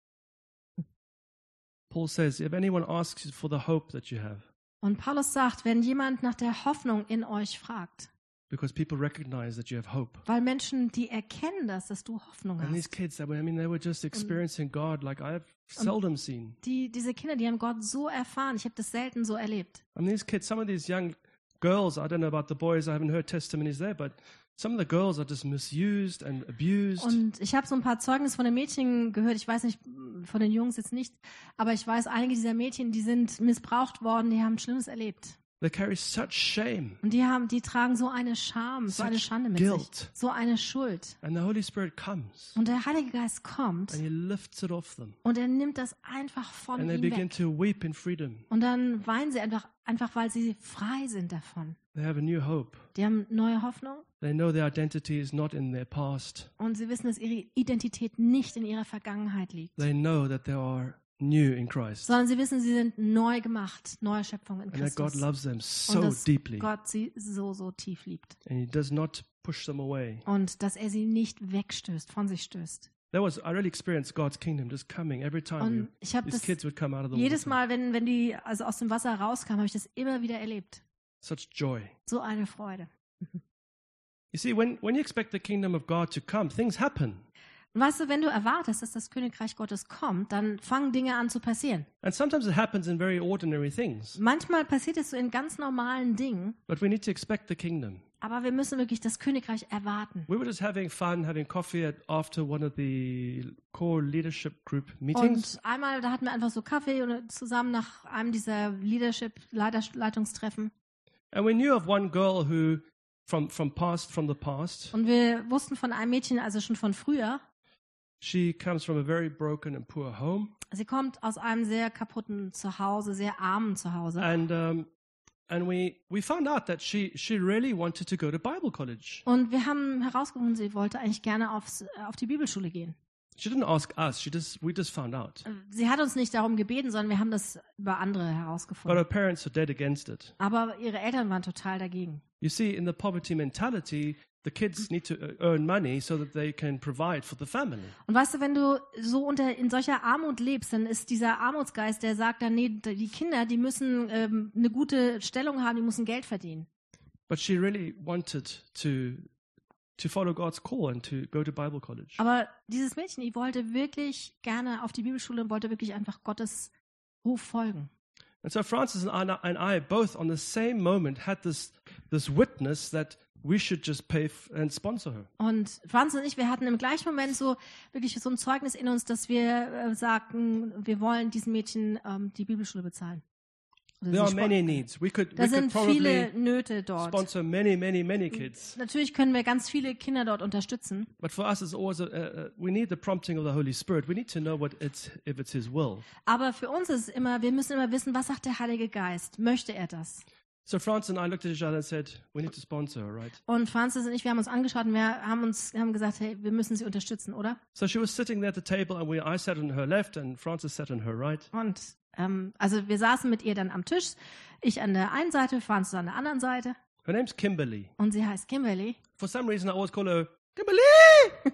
Paul says, if anyone asks you for the hope that you have, Und Paulus sagt, wenn jemand nach der Hoffnung in euch fragt, because people recognize that you have hope. weil Menschen, die erkennen das, dass du Hoffnung And these hast. kids, I mean, they were just experiencing God like I've seldom seen. Die, diese Kinder, die haben Gott so erfahren. Ich habe das selten so erlebt. I mean, these kids, some of these young girls, I don't know about the boys, I haven't heard testimonies there, but some of the girls are just misused and abused. Und ich habe so ein paar Zeugnisse von den Mädchen gehört. Ich weiß nicht, von den Jungs jetzt nicht. Aber ich weiß, einige dieser Mädchen, die sind missbraucht worden. Die haben Schlimmes erlebt. They carry such shame. Und die haben, die tragen so eine Scham, so eine Such Schande mit guilt. sich. So eine Schuld. And the Holy Spirit comes Und der Heilige Geist kommt and He lifts it off them. und er nimmt das einfach von And they ihm begin weg. to weep in freedom. Und dann weinen sie einfach, einfach, weil sie frei sind davon. They have a new hope. Die haben neue Hoffnung They know their identity is not in their past. und sie wissen, dass ihre Identität nicht in ihrer Vergangenheit liegt, They know that they are new in Christ. sondern sie wissen, sie sind neu gemacht, neue Schöpfung in And that God Christus. loves them Und so dass deeply. Gott sie so, so tief liebt. And He does not push them away. Und dass er sie nicht wegstößt, von sich stößt. That was, I really experienced God's kingdom just coming every time Und we, ich habe these das kids would come out of the jedes water. Mal, wenn, wenn die also aus dem Wasser rauskamen, habe ich das immer wieder erlebt. Such joy. So eine Freude. You see, when, when you expect the kingdom of God to come, things happen. Und weißt du, wenn du erwartest, dass das Königreich Gottes kommt, dann fangen Dinge an zu passieren. And sometimes it happens in very ordinary things. Manchmal passiert es so in ganz normalen Dingen, But we need to expect the kingdom. aber wir müssen wirklich das Königreich erwarten. We were just having fun, having coffee at, after one of the core leadership group meetings. Und einmal, da hatten wir einfach so Kaffee und zusammen nach einem dieser Leadership-Leitungstreffen. And we knew of one girl who, from, from past, from the past, Und wir wussten von einem Mädchen, also schon von früher, she comes from a very broken and poor home. sie kommt aus einem sehr kaputten Zuhause, sehr armen Zuhause. And um, and we, we found out that she, she really wanted to go to Bible college. Und wir haben herausgefunden, sie wollte eigentlich gerne aufs, auf die Bibelschule gehen. She didn't ask us, she just, we just found out. Sie hat uns nicht darum gebeten, sondern wir haben das über andere But herausgefunden. her parents are dead against it. Aber ihre Eltern waren total dagegen. You see, in the poverty mentality, the kids need to uh, earn money so that they can provide for the family. Und weißt du, wenn du so unter in solcher Armut lebst, dann ist dieser Armutsgeist, der sagt dann, nee, die Kinder, die müssen ähm, eine gute Stellung haben, die müssen Geld verdienen. But she really wanted to to follow God's call and to go to Bible college. Aber dieses Mädchen, die wollte wirklich gerne auf die Bibelschule und wollte wirklich einfach Gottes Ruf folgen. And so Francis and I, and I both on the same moment had this this witness that we should just pay f- and sponsor her. Und Franz und ich, wir hatten im gleichen Moment so wirklich so ein Zeugnis in uns, dass wir äh, sagten, wir wollen diesem Mädchen ähm, die Bibelschule bezahlen. Oder There sie are many spon- needs. We could, Da we could sind viele probably Nöte dort. sponsor many, many, many kids. Natürlich können wir ganz viele Kinder dort unterstützen. But for us, it's always a, a, a, we need the prompting of the Holy Spirit. We need to know what it's if it's His will. Aber für uns ist es immer, wir müssen immer wissen, was sagt der Heilige Geist? Möchte er das? So Francis and I looked at each other and said, "We need to sponsor her, right?" Und Francis und ich, wir haben uns angeschaut und wir haben uns haben gesagt, hey, wir müssen sie unterstützen, oder? So she was sitting there at the table, and we, I sat on her left, and Francis sat on her right. Und ähm, also wir saßen mit ihr dann am Tisch, ich an der einen Seite, Francis an der anderen Seite. Her name's Kimberly. Und sie heißt Kimberly. For some reason, I always call her Kimberly.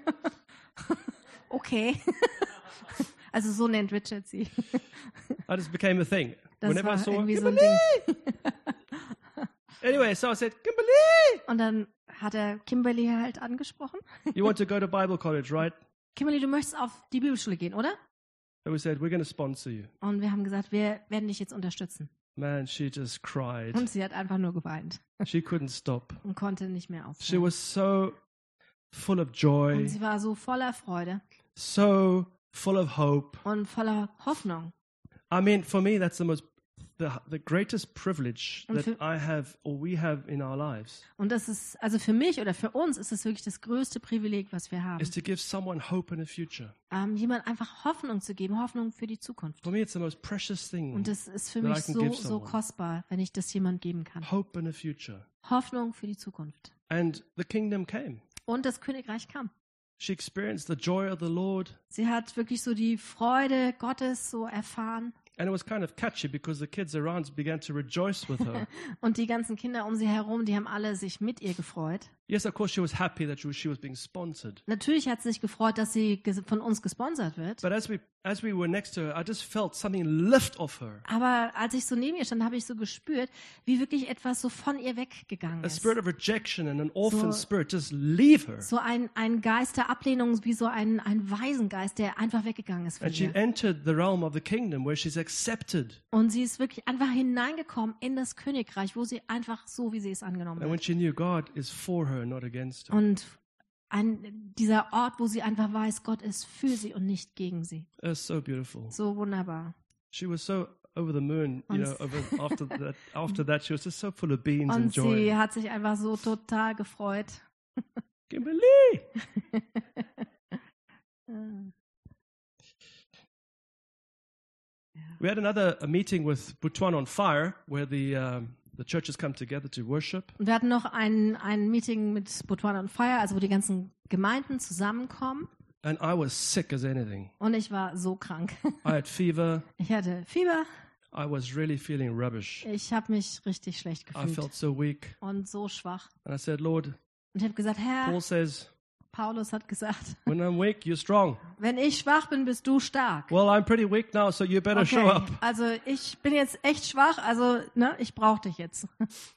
Okay. Also so nennt Richard sie. That just became a thing. Das Whenever I war saw her, irgendwie so ein Kimberly. Ding. Anyway, so I said, Kimberly, Und dann hat er Kimberly halt angesprochen. you want to go to Bible college, right? Kimberly, du möchtest auf die Bibelschule gehen, oder? And we said, we're going to sponsor you. Und wir haben gesagt, wir werden dich jetzt unterstützen. Man, she just cried. Und sie hat einfach nur geweint She couldn't stop. und konnte nicht mehr She aufhören. was so full of Und joy, sie war so voller Freude so full of hope. und voller Hoffnung. I mean, for me, that's the most the, the greatest privilege Und that für- I have or we have in our lives Und das ist, also für mich oder für uns ist es wirklich das größte Privileg, was wir haben. is to give someone hope in a future. Ähm, jemand einfach Hoffnung zu geben, Hoffnung für die Zukunft. For me, it's the most precious thing. Und das ist für that I mich can so, give so someone. kostbar, wenn ich das jemand geben kann. Hope in a future. Hoffnung für die Zukunft. And the kingdom came. Und das Königreich kam. She experienced the joy of the Lord. Sie hat wirklich so die Freude Gottes so erfahren. And it was kind of catchy because the kids around began to rejoice with her. Und die ganzen Kinder um sie herum, die haben alle sich mit ihr gefreut. Yes, of course, she was happy that she was, she was being sponsored. Natürlich hat sie sich gefreut, dass sie ges- von uns gesponsert wird. But as we as we were next to her, I just felt something lift off her. Aber als ich so neben ihr stand, habe ich so gespürt, wie wirklich etwas so von ihr weggegangen A ist. spirit of rejection and an orphan So- spirit just leave her. So ein, ein Geist der Ablehnung, wie so ein, ein Waisengeist, der einfach weggegangen ist von And she ihr. entered the realm of the kingdom where she's accepted. Und sie ist wirklich einfach hineingekommen in das Königreich, wo sie einfach so, wie sie es angenommen And when hat. she knew God is for her, not against her. Und ein, dieser Ort, wo sie einfach weiß, Gott ist für sie und nicht gegen sie. It's so beautiful. So wunderbar. She was so over the moon, you Und- know, over, after that after that she was just so full of beans and Und joy. sie hat sich einfach so total gefreut. Kimberly! We had another a meeting with Butuan on Fire, where the um, the churches come together to worship. Und wir hatten noch ein, ein Meeting mit Botswana on Fire, also wo die ganzen Gemeinden zusammenkommen. And I was sick as anything. Und ich war so krank. I had fever. Ich hatte Fieber. I was really feeling rubbish. Ich habe mich richtig schlecht I gefühlt felt so weak. und so schwach. And I said, Lord, Und ich habe gesagt, Herr, Paul says, Paulus hat gesagt, when I'm weak, you're strong. wenn ich schwach bin, bist du stark. Well, I'm pretty weak now, so you better show Okay, up. also ich bin jetzt echt schwach, also ne, ich brauche dich jetzt.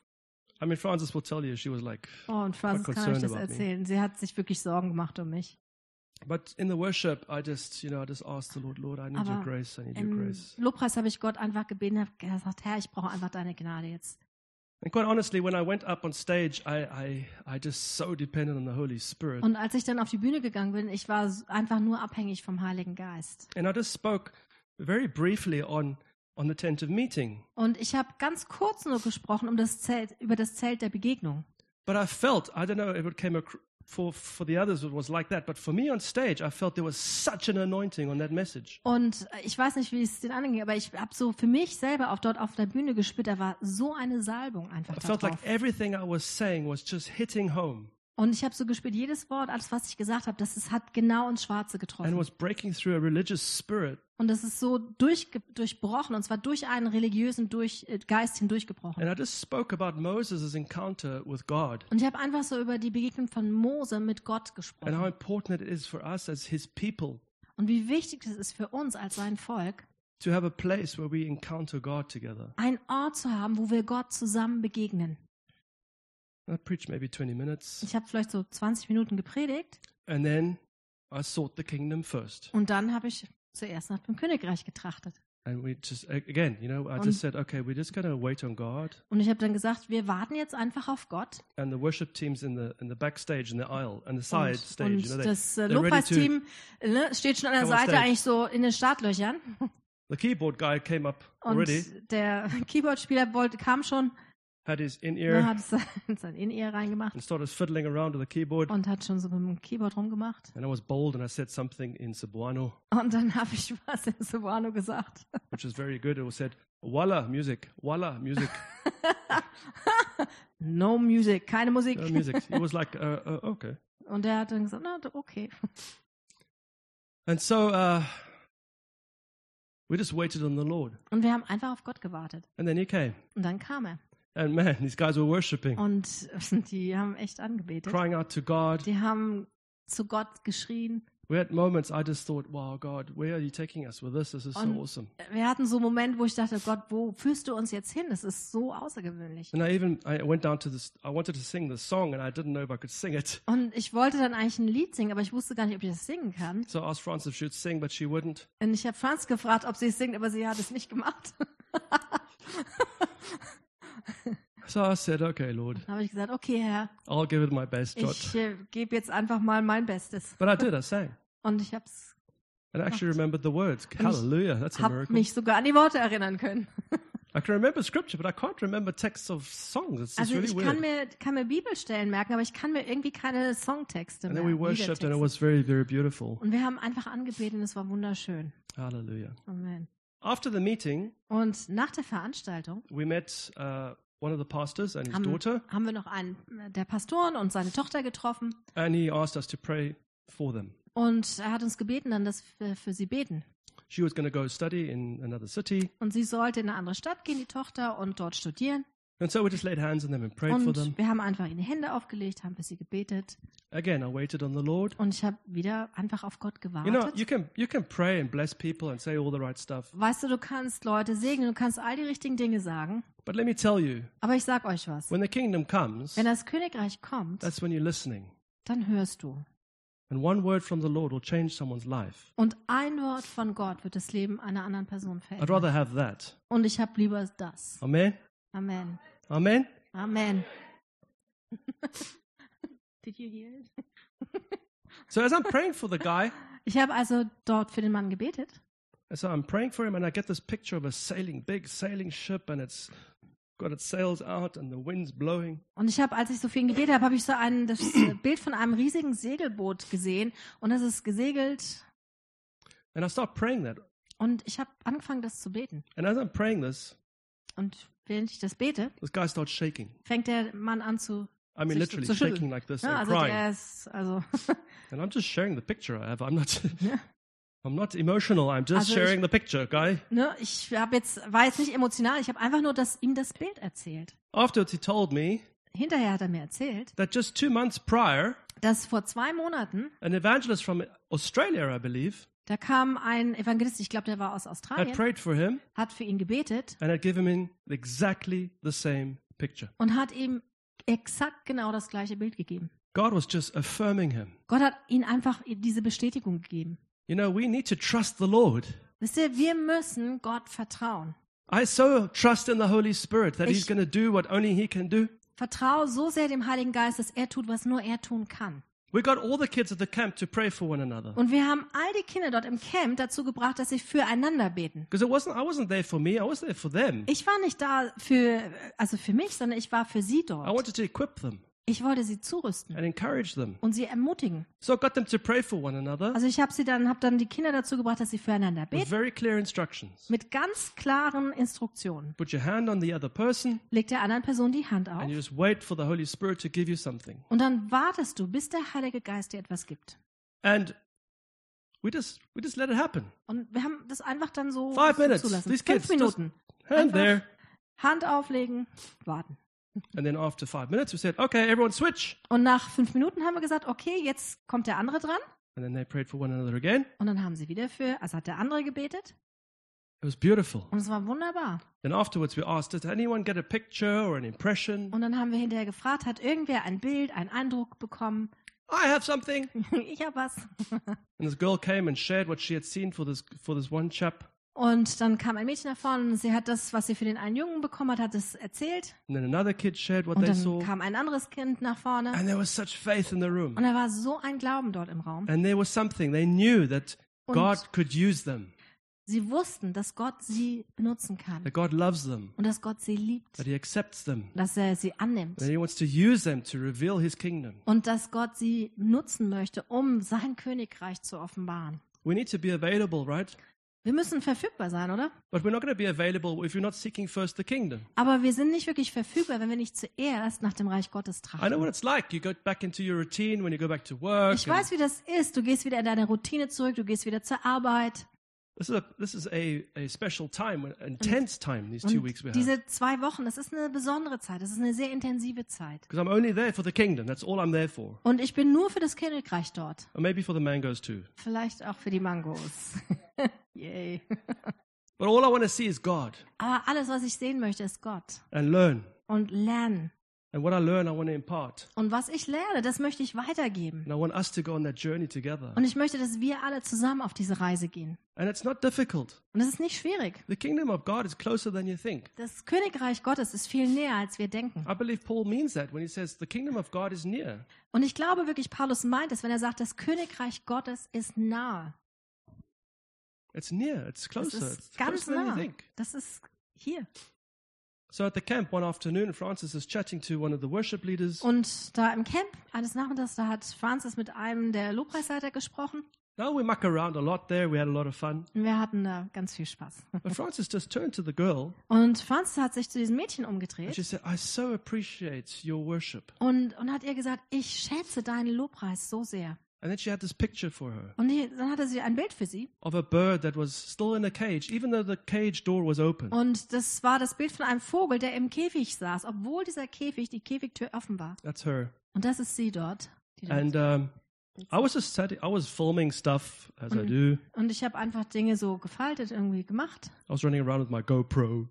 I mean, Francis will tell you, she was like, Oh, und Francis Quite kann euch das concerned about me. erzählen. Sie hat sich wirklich Sorgen gemacht um mich. but in the worship, I just, you know, I just asked the Lord, Lord, I need your Aber grace, I need your Im grace. Lobpreis habe ich Gott einfach gebeten, habe gesagt, Herr, ich brauche einfach deine Gnade jetzt. And quite honestly, when I went up on stage, I, I, I just so depended on the Holy Spirit. Und als ich dann auf die Bühne gegangen bin, ich war s- einfach nur abhängig vom Heiligen Geist. And I just spoke very briefly on, on the tent of meeting. Und ich habe ganz kurz nur gesprochen um das Zelt, über das Zelt der Begegnung. But I felt, I don't know if it came ac- for, for the others, it was like that. But for me on stage, I felt there was such an anointing on that message. Und ich weiß nicht, wie es den anderen ging, aber ich habe so für mich selber auch dort auf der Bühne gespürt, da war so eine Salbung einfach I da felt drauf. like everything I was saying was just hitting home Und ich habe so gespürt, jedes Wort, alles, was ich gesagt habe, das ist, hat genau ins Schwarze and getroffen. was breaking through a religious spirit. Und das ist so durchge durchbrochen, und zwar durch einen religiösen durch, äh, Geist hindurchgebrochen. And I just spoke about Moses' encounter with God Und ich habe einfach so über die Begegnung von Mose mit Gott and how gesprochen. important it is for us as his people Und wie wichtig es ist für uns als sein Volk, to have a place where we encounter God together. einen Ort zu haben, wo wir Gott zusammen begegnen. I preached maybe twenty minutes, Ich habe vielleicht so zwanzig Minuten gepredigt and then I sought the kingdom first. und dann habe ich zuerst nach dem Königreich getrachtet. And we just, a- again, you know, I Und- just said, okay, we're just going to wait on God. Und ich habe dann gesagt, wir warten jetzt einfach auf Gott. And the worship team's in the in the backstage, in the aisle, and the side Und, stage. You know, und they, das äh, they're ready to- Lobpreisteam ne, steht schon an der come on Seite, stage. eigentlich so in den Startlöchern. the keyboard guy came up Und already, der Keyboardspieler wollte, kam schon, had his ne, in-ear hat sein, sein In-Ear reingemacht and started fiddling around with the keyboard. und hat schon so mit dem Keyboard rumgemacht. And I was bold and I said something in Cebuano, Und dann habe ich was in Soprano gesagt. which was very good. It was said, Walla music, Walla music, No music, keine Musik. no music. He was like, uh, uh, okay. Und der hat dann gesagt, na, okay. And so uh, we just waited on the Lord. Und wir haben einfach auf Gott gewartet. And then he came. Und dann kam er. And man, these guys were worshiping, Und die haben echt angebetet. crying out to God. Die haben zu Gott geschrien. We had moments I just thought, wow, God, where are you taking us with this? This is so Und awesome. wir hatten so einen Moment, wo ich dachte, Gott, wo führst du uns jetzt hin? Das ist so außergewöhnlich. And I even I went down to this. I wanted to sing the song, and I didn't know if I could sing it. Und ich wollte dann eigentlich ein Lied singen, aber ich wusste gar nicht, ob ich das singen kann. So I asked Frances if she would sing, but she wouldn't. Und ich habe Franz gefragt, ob sie es singt, aber sie hat es nicht gemacht. So I said, okay, Lord, Dann habe ich gesagt, okay, Herr, I'll give it my best shot. ich äh, gebe jetzt einfach mal mein Bestes. But I did. I sang, Und ich habe and I actually remembered the words. Hallelujah! That's a hab miracle. mich sogar an die Worte erinnern können. I can remember scripture, but I can't remember texts of songs. It's just Also really ich kann weird. mir, kann mir Bibelstellen merken, aber ich kann mir irgendwie keine Songtexte And then we merken. worshipped and it Liedertexte. was very, very beautiful. Und wir haben einfach angebetet und es war wunderschön. Hallelujah. Amen. After the meeting, Und nach der Veranstaltung we met uh, one of the pastors and his haben, daughter, haben wir noch einen der Pastoren und seine Tochter getroffen. and he asked us to pray for them. Und er hat uns gebeten, dann, dass wir für sie beten. She was going to go study in another city, Und sie sollte in eine andere Stadt gehen, die Tochter, und dort studieren. and so we just laid hands on them and prayed for them. Und wir haben einfach ihnen die Hände aufgelegt, haben für sie gebetet. Again, I waited on the Lord. Und ich habe wieder einfach auf Gott You know, gewartet. you can you can pray and bless people and say all the right stuff, Weißt du, du kannst Leute segnen, du kannst all die richtigen Dinge sagen. but let me tell you, Aber ich sag euch was. when the kingdom comes, Wenn das Königreich kommt, that's when you're listening. dann hörst du. And one word from the Lord will change someone's life. Und ein Wort von Gott wird das Leben einer anderen Person I'd verändern. rather have that. Und ich habe lieber das. Amen? Amen. Amen? Amen. Did you hear it? So as I'm praying for the guy, Ich habe also dort für den Mann gebetet. and so I'm praying for him, and I get this picture of a sailing, big sailing ship, and it's got its sails out, and the wind's blowing. Und ich habe, als ich so viel gebetet habe, habe ich so ein das äh, Bild von einem riesigen Segelboot gesehen. Und das ist gesegelt. And I start praying that. Und ich habe angefangen, das zu beten. And as I'm praying this, Und während ich das bete, this guy starts shaking. fängt der Mann an zu, I mean, Sich literally zu schütteln. shaking like this ja, and also crying. der ist, also, And I'm just sharing the picture I have. I'm not, Ja. I'm not emotional. I'm just Also sharing ich- the picture, guy. ne, ich habe jetzt, war jetzt nicht emotional, ich habe einfach nur das, ihm das Bild erzählt. Afterwards, he told me Hinterher hat er mir erzählt, that just two months prior, dass vor zwei Monaten, an evangelist from Australia, I believe, da kam ein Evangelist, ich glaube, der war aus had Australien, prayed for him hat für ihn gebetet and had given him exactly the same picture. und hat ihm exakt genau das gleiche Bild gegeben. God was just affirming him. Gott hat ihm einfach diese Bestätigung gegeben. You know, we need to trust the Lord. Wisst ihr, wir müssen Gott vertrauen. I so trust in the Holy Spirit that Ich- He's going to do what only He can do. Vertraue so sehr dem Heiligen Geist, dass er tut, was nur er tun kann. We got all the kids at the camp to pray for one another. Und wir haben all die Kinder dort im Camp dazu gebracht, dass sie füreinander beten. Because it wasn't, I wasn't there for me, I was there for them. Ich war nicht da für, also für mich, sondern ich war für sie I dort. wanted to equip them Ich wollte sie zurüsten and encourage them. und sie ermutigen. So I got them to pray for one another Also ich habe sie dann, habe dann die Kinder dazu gebracht, dass sie füreinander with beten, very clear instructions. mit ganz klaren Instruktionen. Put your hand on the other person Leg der anderen Person die Hand auf and you just wait for the Holy Spirit to give you something. und dann wartest du, bis der Heilige Geist dir etwas gibt. And we just we just let it happen. Und wir haben das einfach dann so Five minutes. zulassen. These Fünf kids just Minuten. hand Einfach there. Hand auflegen, warten. And then after five minutes we said, okay, everyone switch. Und nach fünf Minuten haben wir gesagt, okay, jetzt kommt der andere dran. And then they prayed for one another again. Und dann haben sie wieder für, also hat der andere gebetet. It was beautiful. Und es war wunderbar. Then afterwards we asked, did anyone get a picture or an impression? Und dann haben wir hinterher gefragt, hat irgendwer ein Bild, einen Eindruck bekommen? I have something. Ich habe was. And this girl came and shared what she had seen for this for this one chap. Und dann kam ein Mädchen nach vorne und sie hat das, was sie für den einen Jungen bekommen hat, hat es erzählt. And then another kid shared what Und they dann saw. kam ein anderes Kind nach vorne. And there was such faith in the room. Und da war so ein Glauben dort im Raum. And there was something. They knew that Und God could use them, sie wussten, dass Gott sie benutzen kann. that God loves them, Und dass Gott sie liebt. that He accepts them, Dass er sie annimmt. that He wants to use them to reveal His kingdom. Und dass Gott sie nutzen möchte, um sein Königreich zu offenbaren. We need to be available, right? Wir müssen verfügbar sein, oder? But we're not going to be available if you're not seeking first the kingdom. Aber wir sind nicht wirklich verfügbar, wenn wir nicht zuerst nach dem Reich Gottes I know what trachten. it's like. You go back into your routine when you go back to work. Ich and weiß, wie das ist. Du gehst wieder in deine Routine zurück, du gehst wieder zur Arbeit. This is a this is a, a special time, an intense time. These two weeks we Und have. diese zwei Wochen, das ist eine besondere Zeit. Das ist eine sehr intensive Zeit. Because I'm only there for the kingdom. That's all I'm there for. Und ich bin nur für das Königreich dort. Or maybe for the mangoes too. Vielleicht auch für die Mangos. Yay. But all I want to see is God Aber alles, was ich sehen möchte, ist Gott. and learn. Und lernen. And what I learn, I want to impart. Und was ich lerne, das möchte ich weitergeben. And I want us to go on that journey together. Und ich möchte, dass wir alle zusammen auf diese Reise gehen. And it's not difficult. Und das ist nicht schwierig. The kingdom of God is closer than you think. Das Königreich Gottes ist viel näher, als wir denken. I believe Paul means that when he says the kingdom of God is near. Und ich glaube wirklich, Paulus meint es, wenn er sagt, das Königreich Gottes ist nahe. It's near. It's Das closer. ist It's ganz closer than you nah. think. Das ist hier. So at the camp one afternoon, Francis is chatting to one of the worship leaders. Und da im Camp eines Nachmittags, da hat Francis mit einem der Lobpreisleiter gesprochen. Now we muck around a lot there. We had a lot of fun. Und wir hatten da ganz viel Spaß. But Francis just turned to the girl Und Francis hat sich zu diesem Mädchen and umgedreht she said, I so appreciate your worship. und, und hat ihr gesagt, ich schätze deinen Lobpreis so sehr. And then she had this picture for her Und die, dann hatte sie ein Bild für sie. of a bird that was still in a cage, even though the cage door was open. Und das war das Bild von einem Vogel, der im Käfig saß, obwohl dieser Käfig, die Käfigtür offen war. That's her. Und das ist sie dort. Die dort And um, I was just setting, I was filming stuff as I do. Und ich habe einfach Dinge so gefaltet irgendwie gemacht. I was running around with my GoPro.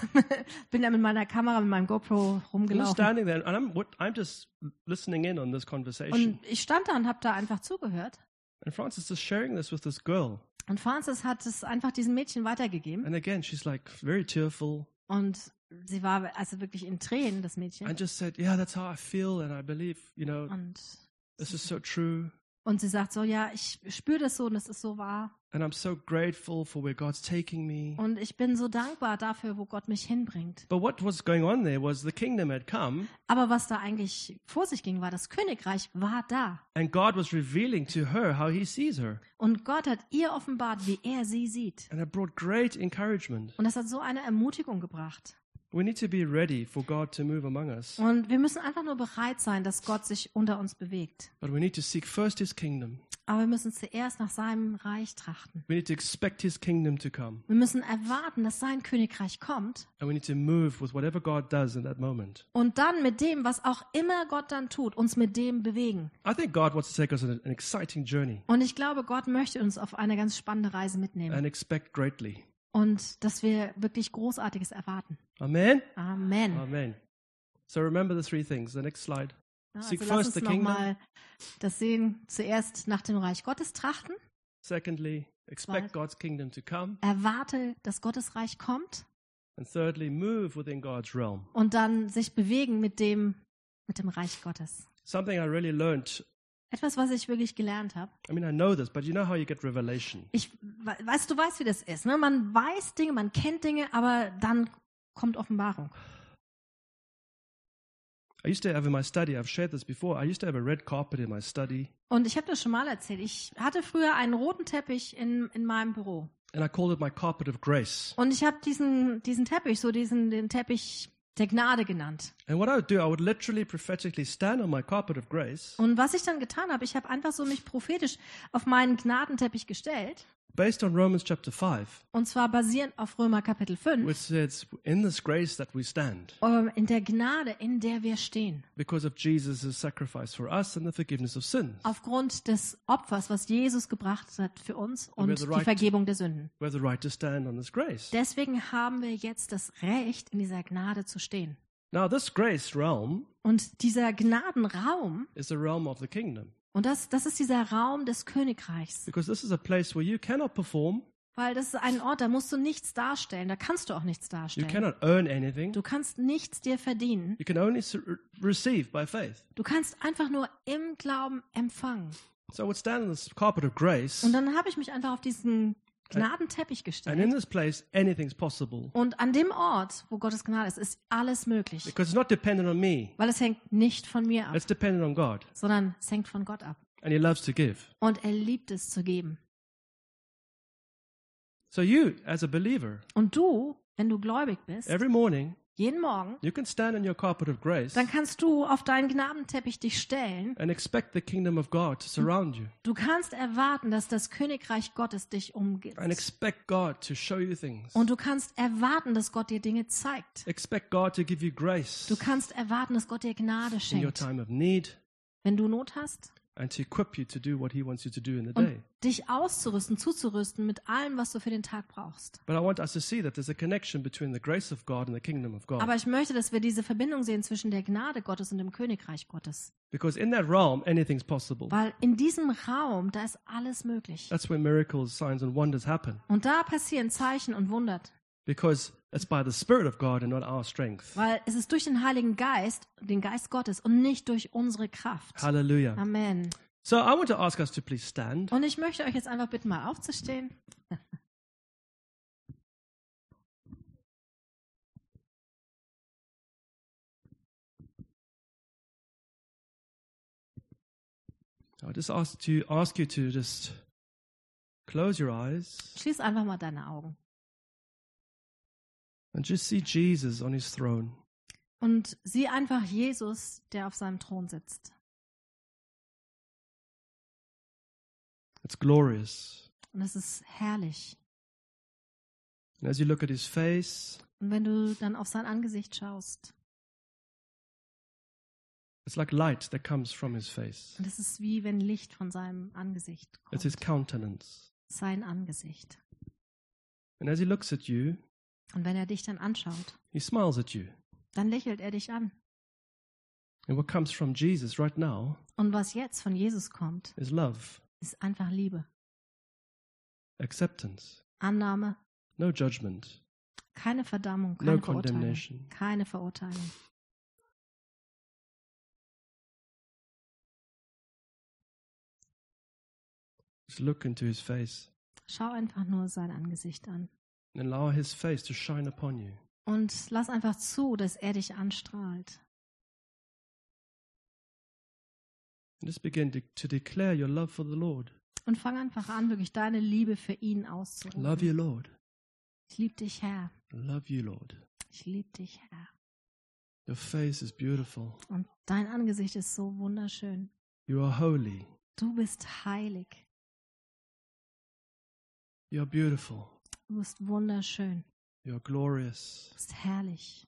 Bin da mit meiner Kamera, mit meinem GoPro I was rumgelaufen. standing there, and I'm, what, I'm just listening in on this conversation. Und ich stand da und habe da einfach zugehört. And Francis is sharing this with this girl. Und Francis hat es einfach diesem Mädchen weitergegeben. And again, she's like very tearful Und sie war also wirklich in Tränen, das Mädchen. and just said, yeah, that's how I feel. And I believe, you know, Und, this is so true. und sie sagt so, ja, ich spüre das so und es ist so wahr. And I'm so grateful for where God's taking me. Und ich bin so dankbar dafür, wo Gott mich hinbringt. But what was going on there was the kingdom had come, Aber was da eigentlich vor sich ging, war, das Königreich war da. and God was revealing to her how he sees her. Und Gott hat ihr offenbart, wie er sie sieht. And it brought great encouragement. Und das hat so eine Ermutigung gebracht. We need to be ready for God to move among us. Und wir müssen einfach nur bereit sein, dass Gott sich unter uns bewegt. But we need to seek first his kingdom. Aber wir müssen zuerst nach seinem Reich trachten. We need to expect his kingdom to come. Wir müssen erwarten, dass sein Königreich kommt. And we need to move with whatever God does in that moment. Und dann mit dem, was auch immer Gott dann tut, uns mit dem bewegen. I think God wants to take us on an exciting journey Und ich glaube, Gott möchte uns auf eine ganz spannende Reise mitnehmen. and expect greatly. Und dass wir wirklich Großartiges erwarten. Amen? Amen. Amen. So remember the three things. The next slide. Ja, Seek also lass first uns the kingdom. nochmal das sehen. Zuerst nach dem Reich Gottes trachten. Secondly, expect God's kingdom to come. Erwarte, dass Gottes Reich kommt. And thirdly, move within God's realm. Und dann sich bewegen mit dem, mit dem Reich Gottes. Something I really learned. Etwas, was ich wirklich gelernt habe. I mean, I know this, but you know how you get revelation. Ich we- weißt, du weißt, wie das ist. Ne? Man weiß Dinge, man kennt Dinge, aber dann kommt Offenbarung. I used to have in my study, I've shared this before, I used to have a red carpet in my study, Und ich habe das schon mal erzählt. Ich hatte früher einen roten Teppich in, in meinem Büro. and I called it my carpet of grace. Und ich habe diesen, diesen Teppich, so diesen den Teppich der Gnade genannt. And what I would do, I would literally prophetically stand on my carpet of grace, Und was ich dann getan habe, ich habe einfach so mich prophetisch auf meinen Gnadenteppich gestellt. based on Romans chapter five, Und zwar basierend auf Römer Kapitel fünf. which says, in this grace that we stand, ähm, In der Gnade, in der wir stehen. because of Jesus' sacrifice for us and the forgiveness of sins. Aufgrund des Opfers, was Jesus gebracht hat für uns und we have the die right- Vergebung der Sünden. We have the right to stand on this grace. Deswegen haben wir jetzt das Recht, in dieser Gnade zu stehen. Now, this grace realm Und dieser Gnadenraum, is the realm of the kingdom, und das, das ist dieser Raum des Königreichs. because this is a place where you cannot perform, Weil das ist ein Ort, da musst du nichts darstellen, da kannst du auch nichts you darstellen. cannot earn anything, Du kannst nichts dir verdienen. you can only s- re- receive by faith. Du kannst einfach nur im Glauben empfangen. So I would stand on this carpet of grace, Und dann habe ich mich einfach auf diesen Gnadenteppich and in gestellt. this place, anything's possible, Und an dem Ort, wo Gottes Gnade ist, ist alles möglich. because it's not dependent on me, Weil es hängt nicht von mir ab, it's dependent on God, sondern es hängt von Gott ab. and he loves to give. Und er liebt es zu geben. So you, as a believer, Und du, wenn du gläubig bist, every morning, jeden Morgen, you can stand on your carpet of grace dann kannst du auf deinen Gnadenteppich dich stellen. and expect the kingdom of God to surround you, Du kannst erwarten, dass das Königreich Gottes dich umgibt. and expect God to show you things. Und du kannst erwarten, dass Gott dir Dinge zeigt. Expect God to give you grace Du kannst erwarten, dass Gott dir Gnade in your schenkt, time of need wenn du Not hast. and to equip you to do what he wants you to do in the Und day. dich auszurüsten, zuzurüsten mit allem, was du für den Tag brauchst. But I want us to see that there's a connection between the grace of God and the kingdom of God. Aber ich möchte, dass wir diese Verbindung sehen zwischen der Gnade Gottes und dem Königreich Gottes. Because in that realm, anything's possible. Weil in diesem Raum, da ist alles möglich. That's where miracles, signs, and wonders happen. Und da passieren Zeichen und Wunder. Because it's by the Spirit of God and not our strength. Weil es ist durch den Heiligen Geist, den Geist Gottes und nicht durch unsere Kraft. Hallelujah. Amen. So I want to ask us to please stand. Und ich möchte euch jetzt einfach bitten, mal aufzustehen. I just ask to ask you to just close your eyes Schließ einfach mal deine Augen and just see Jesus on his throne. und sieh einfach Jesus, der auf seinem Thron sitzt. It's glorious. Und es ist herrlich. And as you look at his face, Und wenn du dann auf sein Angesicht schaust, it's like light that comes from his face. und es ist wie wenn Licht von seinem Angesicht It's his kommt. countenance. Sein Angesicht. And as he looks at you, Und wenn er dich dann anschaut, he smiles at you. dann lächelt er dich an. And what comes from Jesus right now Und was jetzt von Jesus kommt, is love, ist einfach Liebe. acceptance, Annahme, no judgment, keine Verdammung, no keine Verurteilung. condemnation. Keine Verurteilung. Just look into his face Schau einfach nur sein Angesicht an. and allow his face to shine upon you. Und lass einfach zu, dass er dich anstrahlt. And just begin to, to declare your love for the Lord. Und fang einfach an, wirklich deine Liebe für ihn Love auszurufen. you, Lord. Ich liebe dich, Herr. Love you, Lord. Ich liebe dich, Herr. Your face is beautiful. Und dein Angesicht ist so wunderschön. You are holy. Du bist heilig. You are beautiful. Du bist wunderschön. You are glorious. Du bist herrlich.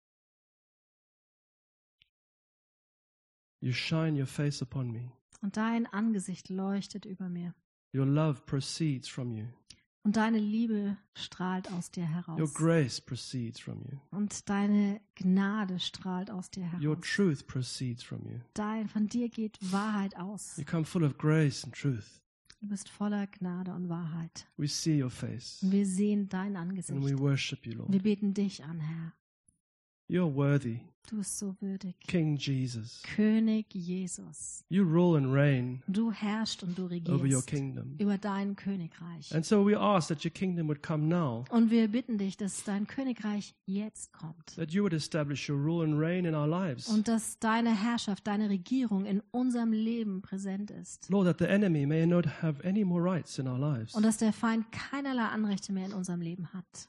You shine your face upon me. Und dein Angesicht leuchtet über mir. Your love proceeds from you. Und deine Liebe strahlt aus dir Your heraus. grace proceeds from you. Und deine Gnade strahlt aus dir Your heraus. truth proceeds from you. Dein, von dir geht Wahrheit aus. You come full of grace and truth. Du bist voller Gnade und Wahrheit. We see your face Und wir sehen dein and we Angesicht. worship you, Wir Lord. beten dich an, Herr. You're worthy, Du bist so würdig. King Jesus. König Jesus. You rule and reign Du herrschst und du over your regierst kingdom. über dein Königreich. And so we ask that your kingdom would come now, Und wir bitten dich, dass dein Königreich jetzt kommt. that you would establish your rule and reign in our lives. Und dass deine Herrschaft, deine Regierung in unserem Leben präsent ist. Lord, that the enemy may not have any more rights in our lives. Und dass der Feind keinerlei Anrechte mehr in unserem Leben hat.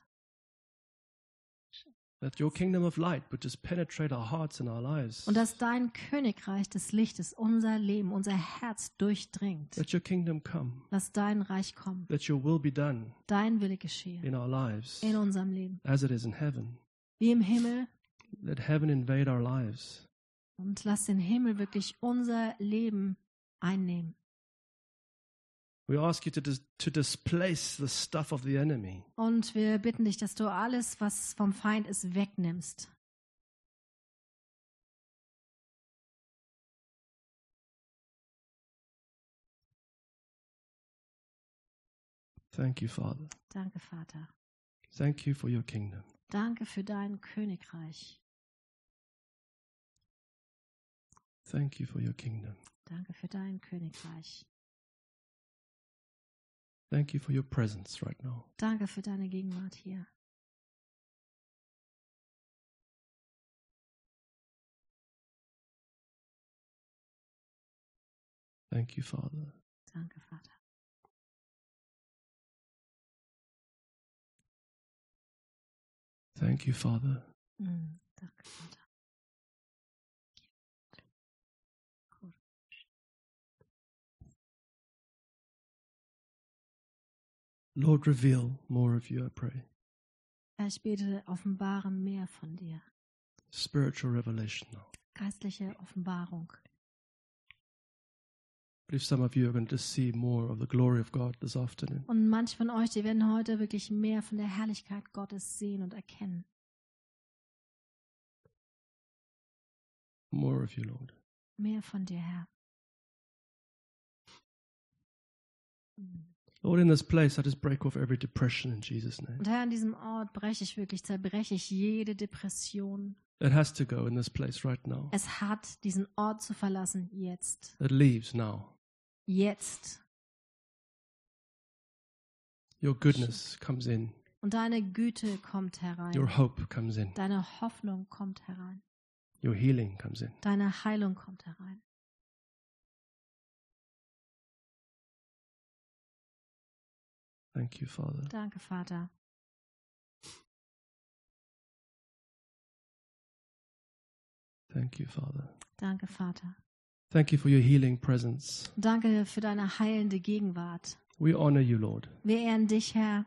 That your kingdom of light would just penetrate our hearts and our lives. Und dass dein Königreich des Lichtes unser Leben, unser Herz durchdringt. Let your kingdom come. Lass dein Reich kommen. Let your will be done Dein Wille geschehe in our lives in unserem Leben. as it is in heaven. Wie im Himmel. Let heaven invade our lives. Und lass den Himmel wirklich unser Leben einnehmen. We ask you to, dis- to displace the stuff of the enemy. Und wir bitten dich, dass du alles, was vom Feind ist, wegnimmst. Thank you, Father. Danke, Vater. Thank you for your kingdom. Danke für dein Königreich. Thank you for your kingdom. Danke für dein Königreich. Thank you for your presence right now. Danke für deine Gegenwart hier. Thank you, Father. Danke, Vater. Thank you, Father. Mm, danke, Vater. Lord, reveal more of you, I pray. Herr, ich bete, offenbare mehr von dir. Spiritual revelation now. Geistliche Offenbarung. But if some of you are going to see more of the glory of God this afternoon, Und manche von euch, die werden heute wirklich mehr von der Herrlichkeit Gottes sehen und erkennen. more of you, Lord. Mehr von dir, Herr. Mm. Lord, in this place, I just break off every depression in Jesus' name. Und Herr, an diesem Ort breche ich wirklich, zerbreche ich jede Depression. It has to go in this place right now. Es hat diesen Ort zu verlassen, jetzt. It leaves now. Jetzt. Your goodness comes in. Und deine Güte kommt herein. Your hope comes in. Deine Hoffnung kommt herein. Your healing comes in. Deine Heilung kommt herein. Thank you, Father. Danke, Vater. Thank you, Father. Danke, Vater. Thank you for your healing presence. Danke für deine heilende Gegenwart. We honor you, Lord. Wir ehren dich, Herr.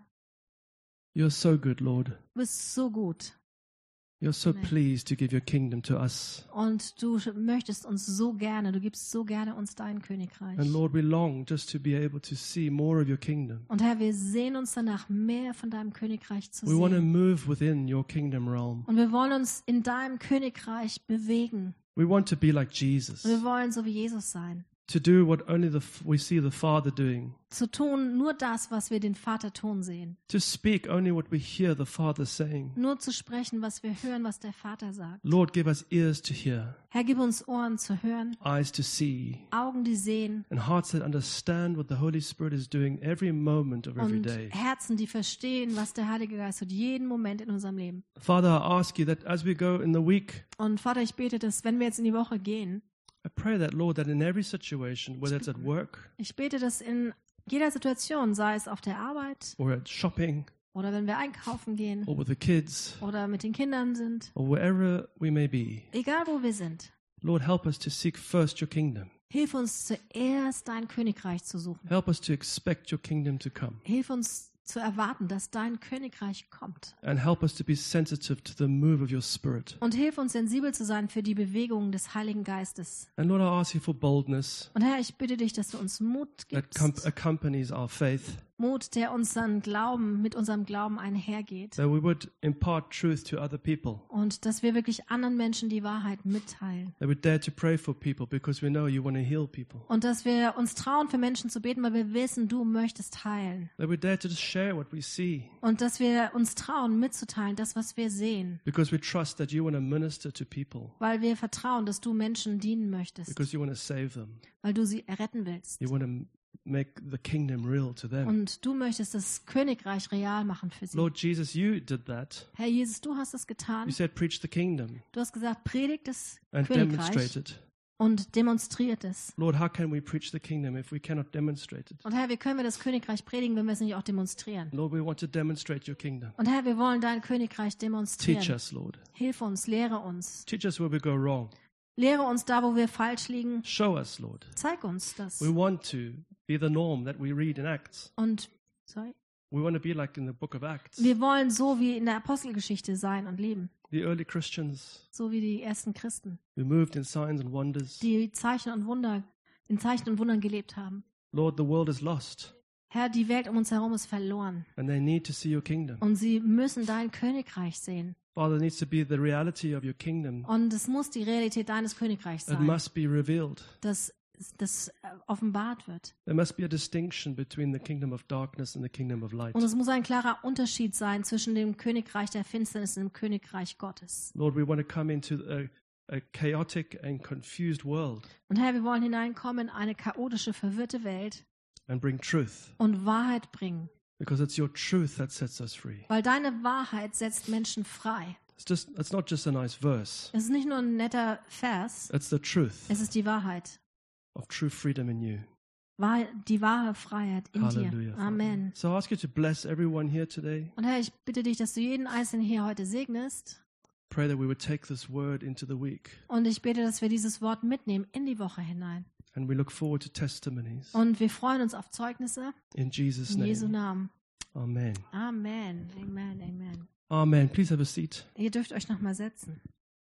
You're so good, Lord. Du bist so gut. You're so Amen. pleased to give your kingdom to us. Und du möchtest uns so gerne, du gibst so gerne uns dein Königreich. And Lord, we long just to be able to see more of your kingdom. Und Herr, wir sehen uns danach, mehr von deinem Königreich zu We want to sehen. move within your kingdom realm. Und wir wollen uns in deinem Königreich bewegen. We want to be like Jesus, Und wir wollen so wie Jesus sein. to do what only the f- we see the Father doing, Zu tun nur das, was wir den Vater tun sehen. to speak only what we hear the Father saying. Nur zu sprechen, was wir hören, was der Vater sagt. Lord, give us ears to hear, Herr, gib uns Ohren zu hören, eyes to see, Augen, die sehen and hearts that understand what the Holy Spirit is doing every moment of every und day. Herzen, die verstehen, was der Heilige Geist tut, jeden Moment in unserem Leben. Father, I ask you that as we go in the week, Und Vater, ich bete, dass wenn wir jetzt in die Woche gehen, I pray that, Lord, that in every situation, whether it's at work ich bete, dass in jeder Situation, sei es auf der Arbeit or at shopping oder wenn wir einkaufen gehen or with the kids oder mit den Kindern sind, or wherever we may be, egal wo wir sind, Lord, help us to seek first your kingdom. hilf uns zuerst dein Königreich zu suchen. Help us to expect your kingdom to come. Hilf uns zu erwarten, dass dein Königreich kommt. And help us to be sensitive to the move of your Spirit. Und hilf uns sensibel zu sein für die Bewegungen des Heiligen Geistes. And Lord, I ask you for boldness Und Herr, ich bitte dich, dass du uns Mut that gibst. com- accompanies our faith, Mut, der unseren Glauben, mit unserem Glauben einhergeht. that we would impart truth to other people, Und dass wir wirklich anderen Menschen die Wahrheit mitteilen. that we dare to pray for people because we know you want to heal people, Und dass wir uns trauen, für Menschen zu beten, weil wir wissen, du möchtest heilen. that we dare to just share what we see Und dass wir uns trauen, mitzuteilen, das, was wir sehen. because we trust that you want to minister to people, Weil wir vertrauen, dass du Menschen dienen möchtest. because you want to save them. Weil du sie erretten willst. You want to make the kingdom real to them. Und du möchtest das Königreich real machen für sie. Lord Jesus, you did that. Herr Jesus, du hast es getan. You said, preach the kingdom Du hast gesagt, predigt das and Königreich demonstrate it. und demonstriert es. Lord, how can we preach the kingdom if we cannot demonstrate it? Und Herr, wie können wir das Königreich predigen, wenn wir es nicht auch demonstrieren? Lord, we want to demonstrate your kingdom. Und Herr, wir wollen dein Königreich demonstrieren. Teach us, Lord. Hilf uns, lehre uns. Teach us where we go wrong. Lehre uns da, wo wir falsch liegen. Show us, Lord. Zeig uns das. We want to be the norm that we read in Acts. Und sorry. We want to be like in the book of Acts. Wir wollen so wie in der Apostelgeschichte sein und leben. The early Christians So wie die ersten Christen, who moved in signs and wonders. die Zeichen und Wunder, in Zeichen und Wundern gelebt haben. Lord, the world is lost Herr, die Welt um uns herum ist verloren. and they need to see your kingdom. Und sie müssen dein Königreich sehen. Father, it needs to be the reality of your kingdom. Und es muss die Realität deines Königreichs It sein, must be revealed. dass das äh, offenbart wird. There must be a distinction between the kingdom of darkness and the kingdom of light. Und es muss ein klarer Unterschied sein zwischen dem Königreich der Finsternis und dem Königreich Gottes. Lord, we want to come into a, a chaotic and confused world Und Herr, wir wollen hineinkommen in eine chaotische, verwirrte Welt and bring truth, und Wahrheit bringen. because it's your truth that sets us free. Weil deine Wahrheit setzt Menschen frei. It's just it's not just a nice verse. Es ist nicht nur ein netter Vers, It's the truth es ist die Wahrheit. of true freedom in you. Wahr- Die wahre Freiheit in Hallelujah. dir. Father. Amen. So I ask you to bless everyone here today. Und Herr, ich bitte dich, dass du jeden Einzelnen hier heute segnest. Pray that we would take this word into the week, Und ich bete, dass wir dieses Wort mitnehmen in die Woche hinein. and we look forward to testimonies. Und wir freuen uns auf Zeugnisse In Jesus' in Jesu name. Namen. Amen. Amen. Amen. Amen. Amen. Please have a seat. Ihr dürft euch noch mal setzen.